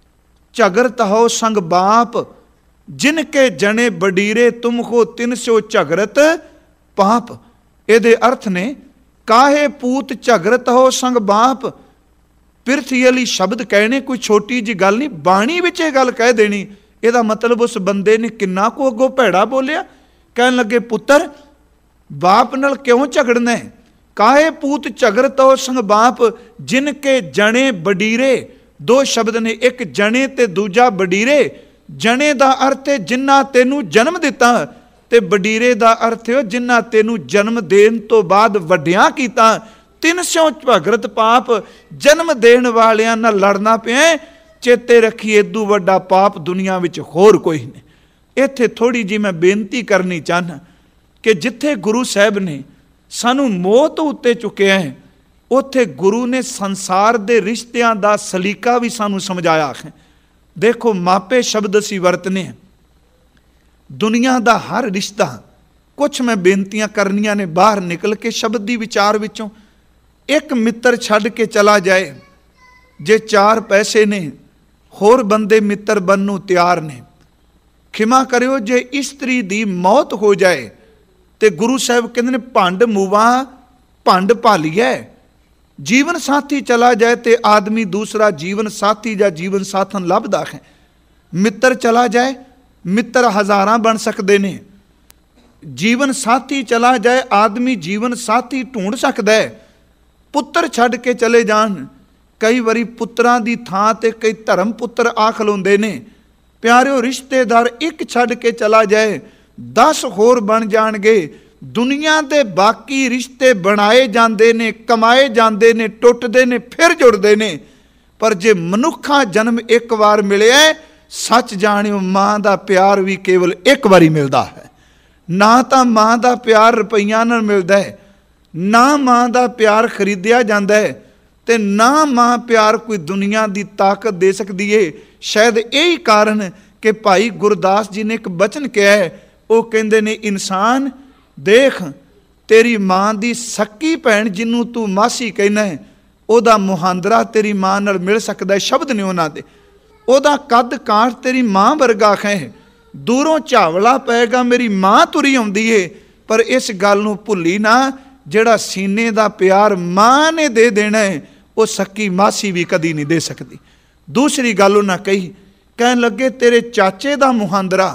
ਝਗਰਤ ਹੋ ਸੰਗ ਬਾਪ, ਜਿਨ ਕੇ ਜਣੇ ਬਡੀਰੇ ਤੁਮ ਹੋ ਤਿੰਨ ਸੌ ਝਗਰਤ ਪਾਪ। ਇਹਦੇ ਅਰਥ ਨੇ, ਕਾਹੇ ਪੂਤ ਝਗਰਤ ਹੋ ਸੰਗ ਬਾਪ। ਪਿਰਥੀ ਲਈ ਸ਼ਬਦ ਕਹਿਣੇ ਕੋਈ ਛੋਟੀ ਜਿਹੀ ਗੱਲ ਨਹੀਂ, ਬਾਣੀ ਵਿੱਚ ਇਹ ਗੱਲ ਕਹਿ ਦੇਣੀ। ਇਹਦਾ ਮਤਲਬ ਉਸ ਬੰਦੇ ਨੇ ਕਿੰਨਾ ਕੁ ਅੱਗੋਂ ਭੈੜਾ ਬੋਲਿਆ। कहन लगे पुत्र बाप नाल क्यों झगड़ना है? काहे पूत झगड़ तो संग बाप जिनके जने बडीरे। दो शब्द ने, एक जने ते दूजा बडीरे। जने दा अर्थ है जिन्ना तेनू जन्म दिता, ते बडीरे दा अर्थ है जिन्ना तेनू जन्म देन तो बाद वड्डियां कीता। तिन सौ भगरत पाप जन्म देण वालियां नाल लड़ना पिया। चेते रखिए इदू वड्डा पाप दुनिया विच होर कोई नहीं। इत्थे थोड़ी जी मैं बेनती करनी चाहना कि जिथे गुरु साहब ने सानू मौत उत्ते चुके हैं, उत्थे गुरु ने संसार दे रिश्तियां दा सलीका भी सानू समझाया है। देखो मापे शब्द असी वरतने हैं, दुनिया दा हर रिश्ता। कुछ मैं बेनतियां करनियां ने बाहर निकल के शब्दी विचार विचों। एक मित्र छड़ के चला जाए, जे चार पैसे ने होर बंदे मित्र बननू तैयार ने। खिमा करियो जे इस्त्री दी मौत हो जाए ते गुरु साहब कहते ने भंड मूवा भंड भालीए। जीवन साथी चला जाए ते आदमी दूसरा जीवन साथी या जीवन साथन लभदा है। मित्र चला जाए, मित्र हज़ारां बन सकते ने। जीवन साथी चला जाए, आदमी जीवन साथी ढूंढ सकता है। पुत्र छड़ के चले जान, कई वारी पुत्रां दी थां ते कई धर्म पुत्र आ खलोंदे ने। प्यारिओ रिश्तेदार एक छड़ के चला जाए, दस होर बन जाणगे। दुनिया दे बाकी रिश्ते बनाए जांदे ने, कमाए जांदे ने, टुटदे ने, फिर जुड़दे ने। पर जे मनुखा जन्म एक बार मिले, सच जाणिओ मां दा प्यार भी केवल एक बारी मिलदा है। ना तां मां दा प्यार रुपईयां नाल मिलदा है, ना मां दा प्यार खरीदिया जांदा है, ते ना मां प्यार कोई दुनिया दी ताकत दे सकदी है। शायद यही कारण कि भाई गुरदास जी ने एक बचन कहा है, वो कहते ने इंसान देख तेरी मां दी सक्की भैन जिन्नू तू मासी कहना है, ओदा मुहांदरा तेरी मां नाल मिल सकता है। शब्द ने उन्हां दे, ओदा कद काठ तेरी मां वर्गा है। दूरों झावला पैगा मेरी मां तुरी आउंदी है। पर इस गल नूं भुल्ली ना, जिहड़ा सीने दा प्यार मां ने दे देना है, वो सक्की मासी भी कदी नहीं दे सकती। दूसरी गल उन्हां कही, कहन लगे तेरे चाचे दा मुहांदरा,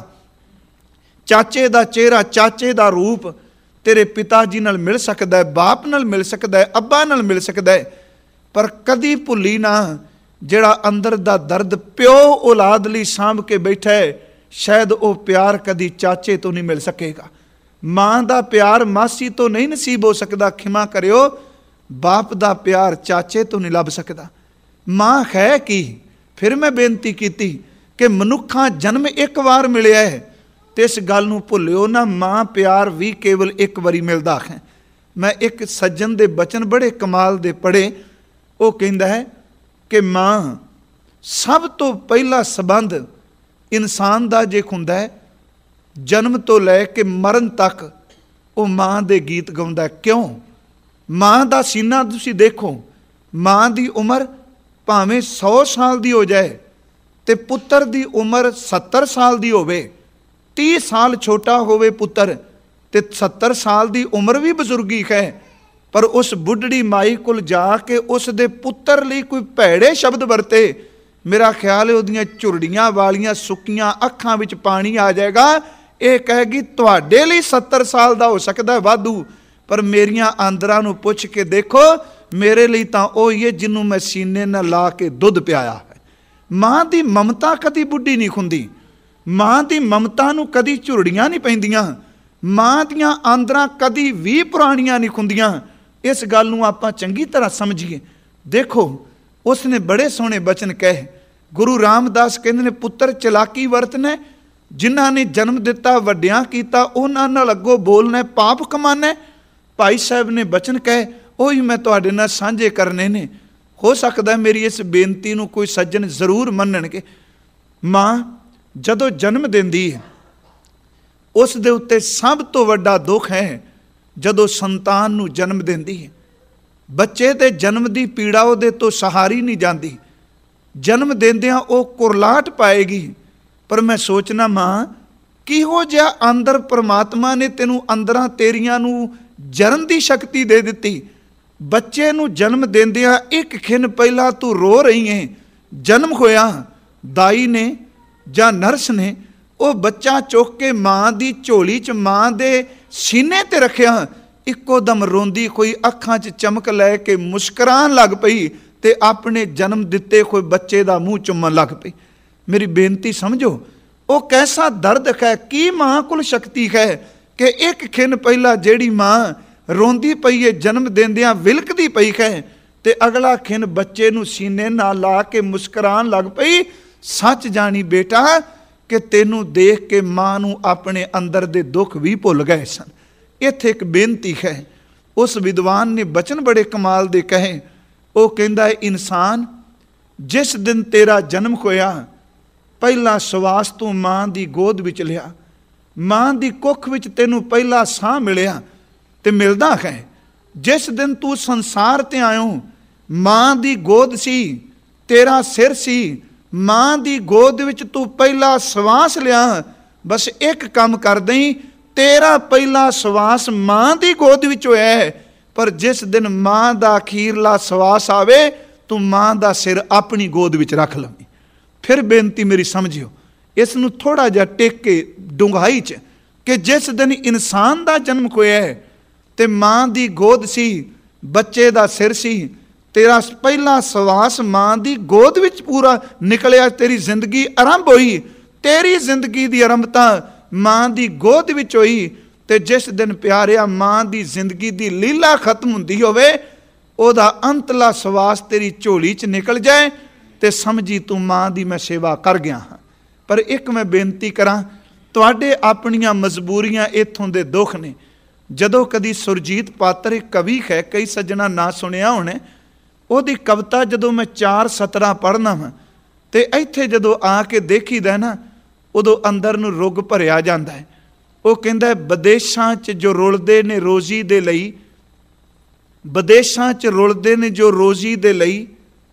चाचे दा चेहरा, चाचे दा रूप तेरे पिता जी नाल मिल सकता है, बाप नाल मिल सकता है, अब्बा नाल मिल सकता है। पर कदी भुल्ली ना, जिहड़ा अंदर दा दर्द प्यो औलाद लई सांभ के बैठा है, शायद वो प्यार कदी चाचे तो नहीं मिल सकेगा। मां दा प्यार मासी तो नहीं नसीब हो सकता। खिमा करियो, बाप दा प्यार चाचे तो नहीं लभ सकता। मां है कि फिर मैं बेनती की कि मनुखा जन्म एक बार मिलिया है, तो इस गल नूं भुल्लिओ ना, मां प्यार भी केवल एक बारी मिलदा है। मैं एक सज्जन दे बचन बड़े कमाल दे पढ़े। वो कहंदा है कि मां सब तो पहला संबंध इंसान दा जे हुंदा है, जन्म तो लैके मरण तक वो मां दे गीत गाउंदा। क्यों? मां दा सीना तुसीं देखो, मां दी उम्र भावें सौ साल दी हो जाए ते पुत्र दी उम्र सत्तर साल दी होवे, तीस साल छोटा होवे पुत्र ते सत्तर साल दी उम्र भी बजुर्गी है। पर उस बुढ़ड़ी माई कोल जाके उस दे पुत्र लई कोई भैड़े शब्द वरते, मेरा ख्याल है उहदियां झुरड़ियां वालियां सुक्कियां अखां विच पानी आ जाएगा। ये कहेगी तुहाडे लई सत्तर साल दा हो सकदा है वाधू, पर मेरियां आंदरां नूं पुछ के देखो, मेरे लिए तां ओही है जिन्नू मैं सीने नाल ला के दुध पियाया है। मां दी ममता कदी बुढ़ी नहीं हुंदी, मां दी ममता नूं कदी झुरड़ियां नहीं पैंदियां, मां दियां आंदरां कदी भी पुराणियां नहीं हुंदियां। इस गल नूं आपां चंगी तरह समझिए। देखो उसने बड़े सोहणे बचन कहे। गुरु रामदास कहंदे ने पुत्र चलाकी वरतना, जिन्हां ने जन्म दिता वड्डियां कीता, उन्हां नाल अग्गों बोलना, पाप कमाना। भाई साहब ने बचन कहे, ਉਹੀ मैं तुहाडे नाल सांझे करने ने। हो सकता है मेरी इस बेनती नूं कोई सज्जन जरूर मन्नणगे। मां जदों जन्म दिंदी है, उस दे उत्ते सब तो वड्डा दुख है जदों संतान नूं जन्म दिंदी है। बच्चे दे जन्म दी पीड़ा उहदे तो सहारी नहीं जाती। जन्म दिंदियां वो कुरलाहट पाएगी। पर मैं सोचना मां किहो जिहा अंदर परमात्मा ने तेनू अंदरां तेरियां नूं जरन दी शक्ति दे दित्ती। बच्चे नूं जन्म देंदियां एक खिन पहला तू रो रही है। जन्म होया दाई ने जां नर्स ने ਉਹ ਬੱਚਾ ਚੁੱਕ ਕੇ ਮਾਂ ਦੀ ਝੋਲੀ 'ਚ ਮਾਂ ਦੇ ਸੀਨੇ ਤੇ ਰੱਖਿਆ, ਇੱਕੋ ਦਮ ਰੋਂਦੀ ਹੋਈ ਅੱਖਾਂ 'ਚ ਚਮਕ ਲੈ ਕੇ ਮੁਸਕਰਾਉਣ ਲੱਗ ਪਈ ਤੇ ਆਪਣੇ ਜਨਮ ਦਿੱਤੇ ਹੋਏ ਬੱਚੇ ਦਾ ਮੂੰਹ ਚੁੰਮਣ ਲੱਗ ਪਈ। ਮੇਰੀ ਬੇਨਤੀ ਸਮਝੋ, ਉਹ ਕੈਸਾ ਦਰਦ ਹੈ, ਕੀ ਮਾਂ ਕੋਲ ਸ਼ਕਤੀ ਹੈ ਕਿ ਇੱਕ ਖਿਨ ਪਹਿਲਾਂ ਜਿਹੜੀ ਮਾਂ ਰੋਂਦੀ ਪਈ ਹੈ, ਜਨਮ ਦਿੰਦਿਆਂ ਵਿਲਕਦੀ ਪਈ ਹੈ, ਤੇ ਅਗਲਾ ਖਿਨ ਬੱਚੇ ਨੂੰ ਸੀਨੇ ਨਾਲ ਲਾ ਕੇ ਮੁਸਕਰਾਉਣ ਲੱਗ ਪਈ। ਸੱਚ ਜਾਣੀ ਬੇਟਾ ਕਿ ਤੈਨੂੰ ਦੇਖ ਕੇ ਮਾਂ ਨੂੰ ਆਪਣੇ ਅੰਦਰ ਦੇ ਦੁੱਖ ਵੀ ਭੁੱਲ ਗਏ ਸਨ। ਇੱਥੇ ਇੱਕ ਬੇਨਤੀ ਹੈ, ਉਸ ਵਿਦਵਾਨ ਨੇ ਬਚਨ ਬੜੇ ਕਮਾਲ ਦੇ ਕਹੇ। ਉਹ ਕਹਿੰਦਾ, ਇਨਸਾਨ ਜਿਸ ਦਿਨ ਤੇਰਾ ਜਨਮ ਹੋਇਆ, ਪਹਿਲਾ ਸਵਾਸ ਤੂੰ ਮਾਂ ਦੀ ਗੋਦ ਵਿੱਚ ਲਿਆ, ਮਾਂ ਦੀ ਕੁੱਖ ਵਿੱਚ ਤੈਨੂੰ ਪਹਿਲਾ ਸਾਹ ਮਿਲਿਆ ਤੇ ਮਿਲਦਾ ਹੈ। ਜਿਸ ਦਿਨ ਤੂੰ ਸੰਸਾਰ ਤੇ ਆਇਓ, ਮਾਂ ਦੀ ਗੋਦ ਸੀ, ਤੇਰਾ ਸਿਰ ਸੀ, ਮਾਂ ਦੀ ਗੋਦ ਵਿੱਚ ਤੂੰ ਪਹਿਲਾ ਸਵਾਸ ਲਿਆ। ਬਸ ਇੱਕ ਕੰਮ ਕਰ ਦਈ, ਤੇਰਾ ਪਹਿਲਾ ਸਵਾਸ ਮਾਂ ਦੀ ਗੋਦ ਵਿੱਚ ਹੋਇਆ, ਪਰ ਜਿਸ ਦਿਨ ਮਾਂ ਦਾ ਅਖੀਰਲਾ ਸਵਾਸ ਆਵੇ, ਤੂੰ ਮਾਂ ਦਾ ਸਿਰ ਆਪਣੀ ਗੋਦ ਵਿੱਚ ਰੱਖ ਲਵੇਂ। ਫਿਰ ਬੇਨਤੀ ਮੇਰੀ ਸਮਝਿਓ, ਇਸ ਨੂੰ ਥੋੜਾ ਜਿਹਾ ਟੇਕ ਕੇ ਡੂੰਘਾਈ 'ਚ, ਕਿ ਜਿਸ ਦਿਨ ਇਨਸਾਨ ਦਾ ਜਨਮ ਹੋਇਆ ਤੇ ਮਾਂ ਦੀ ਗੋਦ ਸੀ, ਬੱਚੇ ਦਾ ਸਿਰ ਸੀ, ਤੇਰਾ ਪਹਿਲਾ ਸਵਾਸ ਮਾਂ ਦੀ ਗੋਦ ਵਿੱਚ ਪੂਰਾ ਨਿਕਲਿਆ, ਤੇਰੀ ਜ਼ਿੰਦਗੀ ਆਰੰਭ ਹੋਈ। ਤੇਰੀ ਜ਼ਿੰਦਗੀ ਦੀ ਆਰੰਭਤਾ ਮਾਂ ਦੀ ਗੋਦ ਵਿੱਚ ਹੋਈ। ਤੇ ਜਿਸ ਦਿਨ ਪਿਆਰਿਆ ਮਾਂ ਦੀ ਜ਼ਿੰਦਗੀ ਦੀ ਲੀਲਾ ਖਤਮ ਹੁੰਦੀ ਹੋਵੇ, ਉਹਦਾ ਅੰਤਲਾ ਸਵਾਸ ਤੇਰੀ ਝੋਲੀ 'ਚ ਨਿਕਲ ਜਾਏ, ਤੇ ਸਮਝੀ ਤੂੰ ਮਾਂ ਦੀ ਮੈਂ ਸੇਵਾ ਕਰ ਗਿਆ ਹਾਂ। ਪਰ ਇੱਕ ਮੈਂ ਬੇਨਤੀ ਕਰਾਂ, ਤੁਹਾਡੇ ਆਪਣੀਆਂ ਮਜਬੂਰੀਆਂ ਇੱਥੋਂ ਦੇ ਦੁੱਖ ਨੇ। ਜਦੋਂ ਕਦੀ ਸੁਰਜੀਤ ਪਾਤਰ ਇੱਕ ਕਵੀ ਹੈ, ਕਈ ਸੱਜਣਾ ਨਾ ਸੁਣਿਆ ਹੋਣੇ, ਉਹਦੀ ਕਵਿਤਾ ਜਦੋਂ ਮੈਂ ਚਾਰ ਸਤਰਾਂ ਪੜ੍ਹਨਾ ਵਾ, ਤੇ ਇੱਥੇ ਜਦੋਂ ਆ ਕੇ ਦੇਖੀਦਾ ਨਾ, ਉਦੋਂ ਅੰਦਰ ਨੂੰ ਰੁੱਗ ਭਰਿਆ ਜਾਂਦਾ ਹੈ। ਉਹ ਕਹਿੰਦਾ, ਵਿਦੇਸ਼ਾਂ 'ਚ ਜੋ ਰੁਲਦੇ ਨੇ ਰੋਜ਼ੀ ਦੇ ਲਈ, ਵਿਦੇਸ਼ਾਂ 'ਚ ਰੁਲਦੇ ਨੇ ਜੋ ਰੋਜ਼ੀ ਦੇ ਲਈ,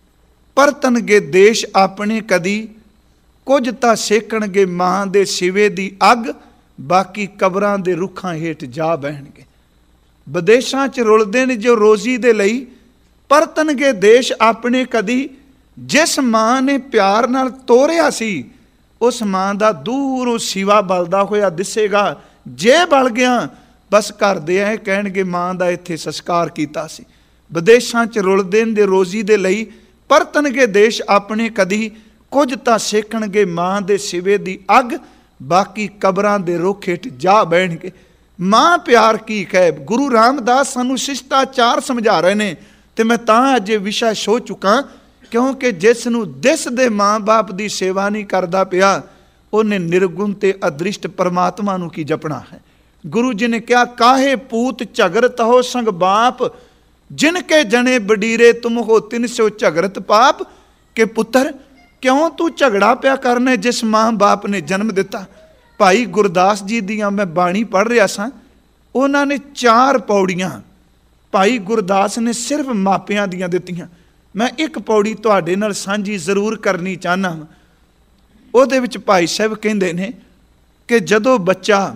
ਪਰਤਣਗੇ ਦੇਸ਼ ਆਪਣੇ ਕਦੀ, ਕੁਝ ਤਾਂ ਸੇਕਣਗੇ ਮਾਂ ਦੇ ਸਿਵੇ ਦੀ ਅੱਗ, ਬਾਕੀ ਕਬਰਾਂ ਦੇ ਰੁੱਖਾਂ ਹੇਠ ਜਾ ਬਹਿਣਗੇ। ਵਿਦੇਸ਼ਾਂ 'ਚ ਰੁਲਦੇ ਨੇ ਜੋ ਰੋਜ਼ੀ ਦੇ ਲਈ, ਪਰਤਣਗੇ ਦੇਸ਼ ਆਪਣੇ ਕਦੀ। ਜਿਸ ਮਾਂ ਨੇ ਪਿਆਰ ਨਾਲ ਤੋਰਿਆ ਸੀ, ਉਸ ਮਾਂ ਦਾ ਦੂਰੋਂ ਸਿਵਾ ਬਲਦਾ ਹੋਇਆ ਦਿਸੇਗਾ। ਜੇ ਬਲ ਗਿਆ, ਬਸ ਘਰ ਦੇ ਐ ਕਹਿਣਗੇ ਮਾਂ ਦਾ ਇੱਥੇ ਸੰਸਕਾਰ ਕੀਤਾ ਸੀ। ਵਿਦੇਸ਼ਾਂ 'ਚ ਰੁਲਦੇ ਨੇ ਰੋਜ਼ੀ ਦੇ ਲਈ, ਪਰਤਣਗੇ ਦੇਸ਼ ਆਪਣੇ ਕਦੀ, ਕੁਝ ਤਾਂ ਸੇਕਣਗੇ ਮਾਂ ਦੇ ਸਿਵੇ ਦੀ ਅੱਗ, ਬਾਕੀ ਕਬਰਾਂ ਦੇ ਰੁੱਖ ਹੇਠ ਜਾ ਬਹਿਣਗੇ। ਮਾਂ ਪਿਆਰ ਕੀ ਕਹੇ। ਗੁਰੂ ਰਾਮਦਾਸ ਸਾਨੂੰ ਸ਼ਿਸ਼ਟਾਚਾਰ ਸਮਝਾ ਰਹੇ ਨੇ, ਤੇ ਮੈਂ ਤਾਂ ਅੱਜ ਇਹ ਵਿਸ਼ਾ ਛੋ ਚੁੱਕਾ, ਕਿਉਂਕਿ ਜਿਸ ਨੂੰ ਦਿਸ ਦੇ ਮਾਂ ਬਾਪ ਦੀ ਸੇਵਾ ਨਹੀਂ ਕਰਦਾ ਪਿਆ, ਉਹਨੇ ਨਿਰਗੁਣ ਤੇ ਅਦ੍ਰਿਸ਼ਟ ਪਰਮਾਤਮਾ ਨੂੰ ਕੀ ਜਪਣਾ ਹੈ। ਗੁਰੂ ਜੀ ਨੇ ਕਿਹਾ, ਕਾਹੇ ਪੂਤ ਝਗਰਤ ਹੋ ਸੰਗ ਬਾਪ, ਜਿਨ ਕੇ ਜਣੇ ਬਡੀਰੇ ਤੁਮ ਹੋ ਤਿਨ ਸੋ ਝਗਰਤ ਪਾਪ। ਕਿ ਪੁੱਤਰ ਕਿਉਂ ਤੂੰ ਝਗੜਾ ਪਿਆ ਕਰਨਾ ਜਿਸ ਮਾਂ ਬਾਪ ਨੇ ਜਨਮ ਦਿੱਤਾ। ਭਾਈ ਗੁਰਦਾਸ ਜੀ ਦੀਆਂ ਮੈਂ ਬਾਣੀ ਪੜ੍ਹ ਰਿਹਾ ਸਾਂ, ਉਹਨਾਂ ਨੇ ਚਾਰ ਪੌੜੀਆਂ ਭਾਈ ਗੁਰਦਾਸ ਨੇ ਸਿਰਫ ਮਾਪਿਆਂ ਦੀਆਂ ਦਿੱਤੀਆਂ। ਮੈਂ ਇੱਕ ਪੌੜੀ ਤੁਹਾਡੇ ਨਾਲ ਸਾਂਝੀ ਜ਼ਰੂਰ ਕਰਨੀ ਚਾਹੁੰਦਾ। ਉਹਦੇ ਵਿੱਚ ਭਾਈ ਸਾਹਿਬ ਕਹਿੰਦੇ ਨੇ ਕਿ ਜਦੋਂ ਬੱਚਾ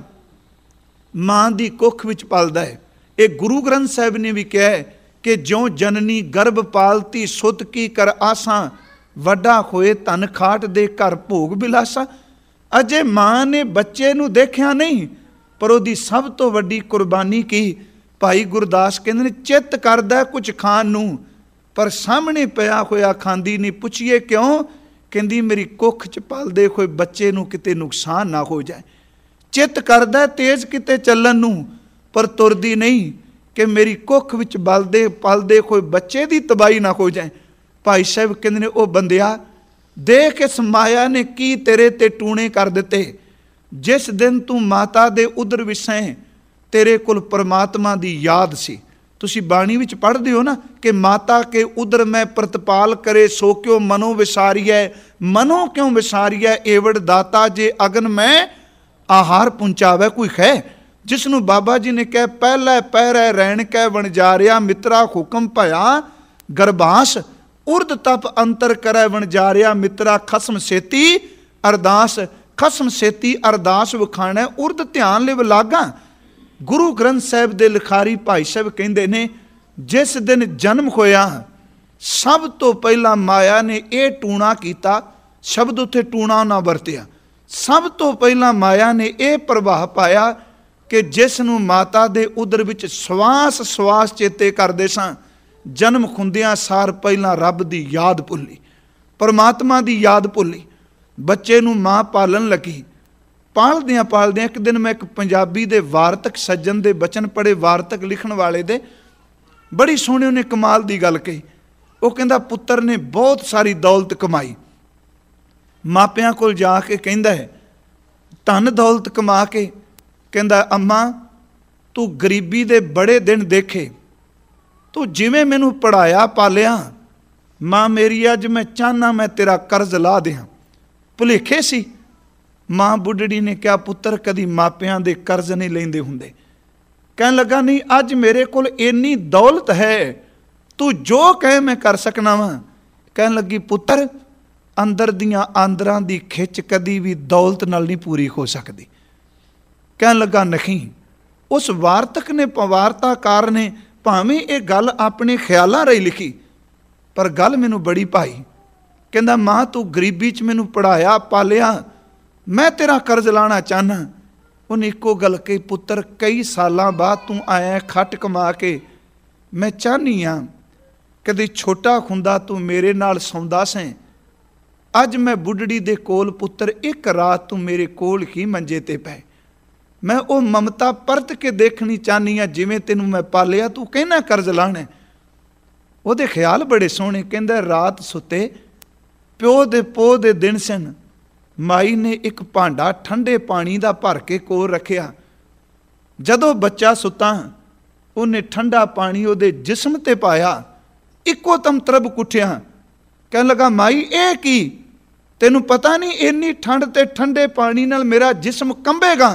ਮਾਂ ਦੀ ਕੁੱਖ ਵਿੱਚ ਪਲਦਾ ਹੈ, ਇਹ ਗੁਰੂ ਗ੍ਰੰਥ ਸਾਹਿਬ ਨੇ ਵੀ ਕਿਹਾ ਹੈ ਕਿ ਜਿਉਂ ਜਨਨੀ ਗਰਭ ਪਾਲਤੀ ਸੁਤ ਕੀ ਕਰ ਆਸਾਂ, ਵੱਡਾ ਹੋਏ ਧਨ ਖਾਟ ਦੇ ਘਰ ਭੋਗ ਬਿਲਾਸਾ। ਅਜੇ ਮਾਂ ਨੇ ਬੱਚੇ ਨੂੰ ਦੇਖਿਆ ਨਹੀਂ, ਪਰ ਉਹਦੀ ਸਭ ਤੋਂ ਵੱਡੀ ਕੁਰਬਾਨੀ ਕੀ। ਭਾਈ ਗੁਰਦਾਸ ਕਹਿੰਦੇ ਨੇ, ਚਿੱਤ ਕਰਦਾ ਕੁਝ ਖਾਣ ਨੂੰ, ਪਰ ਸਾਹਮਣੇ ਪਿਆ ਹੋਇਆ ਖਾਂਦੀ ਨਹੀਂ। ਪੁੱਛੀਏ ਕਿਉਂ? ਕਹਿੰਦੀ ਮੇਰੀ ਕੁੱਖ 'ਚ ਪਲਦੇ ਹੋਏ ਬੱਚੇ ਨੂੰ ਕਿਤੇ ਨੁਕਸਾਨ ਨਾ ਹੋ ਜਾਏ। ਚਿੱਤ ਕਰਦਾ ਤੇਜ਼ ਕਿਤੇ ਚੱਲਣ ਨੂੰ, ਪਰ ਤੁਰਦੀ ਨਹੀਂ ਕਿ ਮੇਰੀ ਕੁੱਖ ਵਿੱਚ ਬਲਦੇ ਪਲਦੇ ਹੋਏ ਬੱਚੇ ਦੀ ਤਬਾਹੀ ਨਾ ਹੋ ਜਾਏ। ਭਾਈ ਸਾਹਿਬ ਕਹਿੰਦੇ ਨੇ, ਉਹ ਬੰਦਿਆ ਦੇਖ ਇਸ ਮਾਇਆ ਨੇ ਕੀ ਤੇਰੇ ਤੇ ਟੂਣੇ ਕਰ ਦਿੱਤੇ। ਜਿਸ ਦਿਨ ਤੂੰ ਮਾਤਾ ਦੇ ਉਦਰ ਵਿਸੈ, ਤੇਰੇ ਕੋਲ ਪਰਮਾਤਮਾ ਦੀ ਯਾਦ ਸੀ। ਤੁਸੀਂ ਬਾਣੀ ਵਿੱਚ ਪੜ੍ਹਦੇ ਹੋ ਨਾ ਕਿ ਮਾਤਾ ਕੇ ਉਦਰ ਮੈਂ ਪ੍ਰਤਪਾਲ ਕਰੇ, ਸੋ ਕਿਉ ਮਨੋ ਵਿਸਾਰੀਐ, ਮਨੋ ਕਿਉਂ ਵਿਸਾਰੀਐ, ਏਵੜ ਦਾਤਾ ਜੇ ਅਗਨ ਮੈਂ ਆਹਾਰ ਪਹੁੰਚਾਵੇ। ਕੋਈ ਹੈ ਜਿਸ ਨੂੰ ਬਾਬਾ ਜੀ ਨੇ ਕਿਹਾ, ਪਹਿਲੇ ਪਹਿਰੇ ਰਹਿਣ ਕੈ ਵਣਜਾਰਿਆ, ਮਿੱਤਰਾ ਹੁਕਮ ਭਇਆ ਗਰਬਾਸ, ਉਰਦ ਤਪ ਅੰਤਰ ਕਰੈ ਵਣਜਾਰਿਆ, ਮਿੱਤਰਾ ਖਸਮ ਸੇਤੀ ਅਰਦਾਸ। ਖਸਮ ਸੇਤੀ ਅਰਦਾਸ ਵਿਖਾਣਾ, ਉਰਦ ਧਿਆਨ ਲਿਵ ਲਾਗਾ। ਗੁਰੂ ਗ੍ਰੰਥ ਸਾਹਿਬ ਦੇ ਲਿਖਾਰੀ ਭਾਈ ਸਾਹਿਬ ਕਹਿੰਦੇ ਨੇ, ਜਿਸ ਦਿਨ ਜਨਮ ਹੋਇਆ ਸਭ ਤੋਂ ਪਹਿਲਾਂ ਮਾਇਆ ਨੇ ਇਹ ਟੂਣਾ ਕੀਤਾ। ਸ਼ਬਦ ਉੱਥੇ ਟੂਣਾ ਨਾ ਵਰਤਿਆ, ਸਭ ਤੋਂ ਪਹਿਲਾਂ ਮਾਇਆ ਨੇ ਇਹ ਪ੍ਰਭਾਵ ਪਾਇਆ ਕਿ ਜਿਸ ਨੂੰ ਮਾਤਾ ਦੇ ਉਦਰ ਵਿੱਚ ਸਵਾਸ ਸਵਾਸ ਚੇਤੇ ਕਰਦੇ ਸਾਂ, ਜਨਮ ਖੁੰਦਿਆਂ ਸਾਰ ਪਹਿਲਾਂ ਰੱਬ ਦੀ ਯਾਦ ਭੁੱਲੀ, ਪਰਮਾਤਮਾ ਦੀ ਯਾਦ ਭੁੱਲੀ। ਬੱਚੇ ਨੂੰ ਮਾਂ ਪਾਲਣ ਲੱਗੀ, ਪਾਲਦਿਆਂ ਪਾਲਦਿਆਂ ਇੱਕ ਦਿਨ ਮੈਂ ਇੱਕ ਪੰਜਾਬੀ ਦੇ ਵਾਰਤਕ ਸੱਜਣ ਦੇ ਬਚਨ ਪੜ੍ਹੇ, ਵਾਰਤਕ ਲਿਖਣ ਵਾਲੇ ਦੇ, ਬੜੀ ਸੋਹਣੀ ਉਹਨੇ ਕਮਾਲ ਦੀ ਗੱਲ ਕਹੀ। ਉਹ ਕਹਿੰਦਾ ਪੁੱਤਰ ਨੇ ਬਹੁਤ ਸਾਰੀ ਦੌਲਤ ਕਮਾਈ, ਮਾਪਿਆਂ ਕੋਲ ਜਾ ਕੇ ਕਹਿੰਦਾ ਹੈ ਧਨ ਦੌਲਤ ਕਮਾ ਕੇ, ਕਹਿੰਦਾ ਅੰਮਾ ਤੂੰ ਗਰੀਬੀ ਦੇ ਬੜੇ ਦਿਨ ਦੇਖੇ, ਤੂੰ ਜਿਵੇਂ ਮੈਨੂੰ ਪੜ੍ਹਾਇਆ ਪਾਲਿਆ, ਮਾਂ ਮੇਰੀ ਅੱਜ ਮੈਂ ਚਾਹੁੰਦਾ ਮੈਂ ਤੇਰਾ ਕਰਜ਼ ਲਾ ਦਿਆਂ। ਭੁਲੇਖੇ ਸੀ। ਮਾਂ ਬੁੱਢੜੀ ਨੇ ਕਿਹਾ ਪੁੱਤਰ ਕਦੀ ਮਾਪਿਆਂ ਦੇ ਕਰਜ਼ ਨਹੀਂ ਲੈਂਦੇ ਹੁੰਦੇ। ਕਹਿਣ ਲੱਗਾ ਨਹੀਂ, ਅੱਜ ਮੇਰੇ ਕੋਲ ਇੰਨੀ ਦੌਲਤ ਹੈ, ਤੂੰ ਜੋ ਕਹੇ ਮੈਂ ਕਰ ਸਕਣਾ ਵਾਂ। ਕਹਿਣ ਲੱਗੀ ਪੁੱਤਰ ਅੰਦਰ ਦੀਆਂ ਆਂਦਰਾਂ ਦੀ ਖਿੱਚ ਕਦੀ ਵੀ ਦੌਲਤ ਨਾਲ ਨਹੀਂ ਪੂਰੀ ਹੋ ਸਕਦੀ। ਕਹਿਣ ਲੱਗਾ ਨਹੀਂ। ਉਸ ਵਾਰਤਕ ਨੇ, ਵਾਰਤਾਕਾਰ ਨੇ ਭਾਵੇਂ ਇਹ ਗੱਲ ਆਪਣੇ ਖਿਆਲਾਂ ਰਾਹੀਂ ਲਿਖੀ, ਪਰ ਗੱਲ ਮੈਨੂੰ ਬੜੀ ਭਾਈ। ਕਹਿੰਦਾ ਮਾਂ ਤੂੰ ਗਰੀਬੀ 'ਚ ਮੈਨੂੰ ਪੜ੍ਹਾਇਆ ਪਾਲਿਆ, ਮੈਂ ਤੇਰਾ ਕਰਜ਼ ਲਾਣਾ ਚਾਹੁੰਦਾ। ਉਹਨੇ ਇੱਕੋ ਗੱਲ ਕਹੀ ਪੁੱਤਰ ਕਈ ਸਾਲਾਂ ਬਾਅਦ ਤੂੰ ਆਇਆ ਖੱਟ ਕਮਾ ਕੇ, ਮੈਂ ਚਾਹੁੰਦੀ ਹਾਂ ਕਦੇ ਛੋਟਾ ਹੁੰਦਾ ਤੂੰ ਮੇਰੇ ਨਾਲ ਸੌਂਦਾ ਸੈਂ, ਅੱਜ ਮੈਂ ਬੁੱਢੜੀ ਦੇ ਕੋਲ ਪੁੱਤਰ ਇੱਕ ਰਾਤ ਤੂੰ ਮੇਰੇ ਕੋਲ ਹੀ ਮੰਜੇ ਤੇ ਪੈ, ਮੈਂ ਉਹ ਮਮਤਾ ਪਰਤ ਕੇ ਦੇਖਣੀ ਚਾਹੁੰਦੀ ਹਾਂ ਜਿਵੇਂ ਤੈਨੂੰ ਮੈਂ ਪਾਲਿਆ, ਤੂੰ ਕਹਿਣਾ ਕਰਜ਼ ਲਾਣਾ। ਉਹਦੇ ਖਿਆਲ ਬੜੇ ਸੋਹਣੇ। ਕਹਿੰਦਾ ਰਾਤ ਸੁੱਤੇ ਪਿਓ ਦੇ ਪੋਹ ਦੇ ਦਿਨ ਸਨ, ਮਾਈ ਨੇ ਇੱਕ ਭਾਂਡਾ ਠੰਡੇ ਪਾਣੀ ਦਾ ਭਰ ਕੇ ਕੋਲ ਰੱਖਿਆ। ਜਦੋਂ ਬੱਚਾ ਸੁੱਤਾ ਉਹਨੇ ਠੰਡਾ ਪਾਣੀ ਉਹਦੇ ਜਿਸਮ ਤੇ ਪਾਇਆ, ਇੱਕੋ ਦਮ ਤਰਬ ਕੁੱਠਿਆ। ਕਹਿਣ ਲੱਗਾ ਮਾਈ ਇਹ ਕੀ, ਤੈਨੂੰ ਪਤਾ ਨਹੀਂ ਇੰਨੀ ਠੰਡ ਤੇ ਠੰਡੇ ਪਾਣੀ ਨਾਲ ਮੇਰਾ ਜਿਸਮ ਕੰਬੇਗਾ।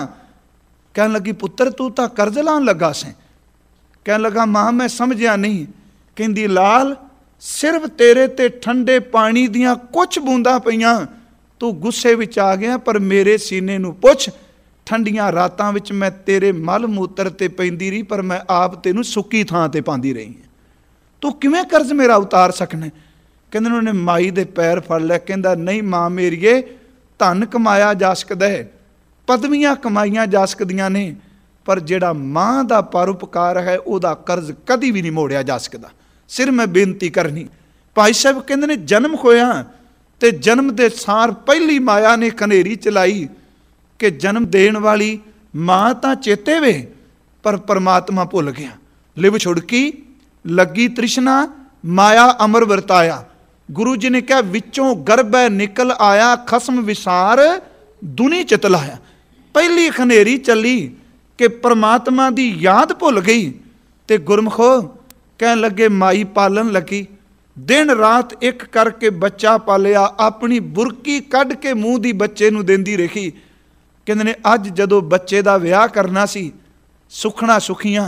ਕਹਿਣ ਲੱਗੀ ਪੁੱਤਰ ਤੂੰ ਤਾਂ ਕਰਜ਼ ਲਾਉਣ ਲੱਗਾ ਸੈਂ। ਕਹਿਣ ਲੱਗਾ ਮਾਂ ਮੈਂ ਸਮਝਿਆ ਨਹੀਂ। ਕਹਿੰਦੀ ਲਾਲ ਸਿਰਫ ਤੇਰੇ ਤੇ ਠੰਡੇ ਪਾਣੀ ਦੀਆਂ ਕੁਛ ਬੂੰਦਾਂ ਪਈਆਂ, ਤੂੰ ਗੁੱਸੇ ਵਿੱਚ ਆ ਗਿਆ, ਪਰ ਮੇਰੇ ਸੀਨੇ ਨੂੰ ਪੁੱਛ, ਠੰਡੀਆਂ ਰਾਤਾਂ ਵਿੱਚ ਮੈਂ ਤੇਰੇ ਮਲ ਮੂਤਰ ਤੇ ਪੈਂਦੀ ਰਹੀ, ਪਰ ਮੈਂ ਆਪ ਤੈਨੂੰ ਸੁੱਕੀ ਥਾਂ ਤੇ ਪਾਉਂਦੀ ਰਹੀ ਹਾਂ, ਤੂੰ ਕਿਵੇਂ ਕਰਜ਼ ਮੇਰਾ ਉਤਾਰ ਸਕਣਾ। ਕਹਿੰਦੇ ਉਹਨੇ ਮਾਈ ਦੇ ਪੈਰ ਫੜ ਲਿਆ। ਕਹਿੰਦਾ ਨਹੀਂ ਮਾਂ ਮੇਰੀਏ, ਧਨ ਕਮਾਇਆ ਜਾ ਸਕਦਾ ਹੈ, ਪਦਵੀਆਂ ਕਮਾਈਆਂ ਜਾ ਸਕਦੀਆਂ ਨੇ, ਪਰ ਜਿਹੜਾ ਮਾਂ ਦਾ ਪਰਉਪਕਾਰ ਹੈ ਉਹਦਾ ਕਰਜ਼ ਕਦੀ ਵੀ ਨਹੀਂ ਮੋੜਿਆ ਜਾ ਸਕਦਾ। ਸਿਰ ਮੈਂ ਬੇਨਤੀ ਕਰਨੀ। ਭਾਈ ਸਾਹਿਬ ਕਹਿੰਦੇ ਨੇ ਜਨਮ ਹੋਇਆ ਤੇ ਜਨਮ ਦੇ ਸਾਰ ਪਹਿਲੀ ਮਾਇਆ ਨੇ ਕਨੇਰੀ ਚਲਾਈ ਕਿ ਜਨਮ ਦੇਣ ਵਾਲੀ ਮਾਂ ਤਾਂ ਚੇਤੇ ਵੇ, ਪਰ ਪਰਮਾਤਮਾ ਭੁੱਲ ਗਿਆ। ਲਿਵ ਛੁੜਕੀ ਲੱਗੀ ਤ੍ਰਿਸ਼ਨਾ, ਮਾਇਆ ਅਮਰ ਵਰਤਾਇਆ। ਗੁਰੂ ਜੀ ਨੇ ਕਿਹਾ ਵਿੱਚੋਂ ਗਰਭੈ ਨਿਕਲ ਆਇਆ, ਖਸਮ ਵਿਸਾਰ ਦੁਨੀ ਚਿਤ ਲਾਇਆ। ਪਹਿਲੀ ਖਨੇਰੀ ਚੱਲੀ ਕਿ ਪਰਮਾਤਮਾ ਦੀ ਯਾਦ ਭੁੱਲ ਗਈ ਤੇ ਗੁਰਮਖੋ ਕਹਿਣ ਲੱਗੇ ਮਾਈ ਪਾਲਣ ਲੱਗੀ, ਦਿਨ ਰਾਤ ਇੱਕ ਕਰਕੇ ਬੱਚਾ ਪਾਲਿਆ, ਆਪਣੀ ਬੁਰਕੀ ਕੱਢ ਕੇ ਮੂੰਹ ਦੀ ਬੱਚੇ ਨੂੰ ਦਿੰਦੀ ਰਹੀ। ਕਹਿੰਦੇ ਨੇ ਅੱਜ ਜਦੋਂ ਬੱਚੇ ਦਾ ਵਿਆਹ ਕਰਨਾ ਸੀ, ਸੁਖਣਾ ਸੁਖੀਆਂ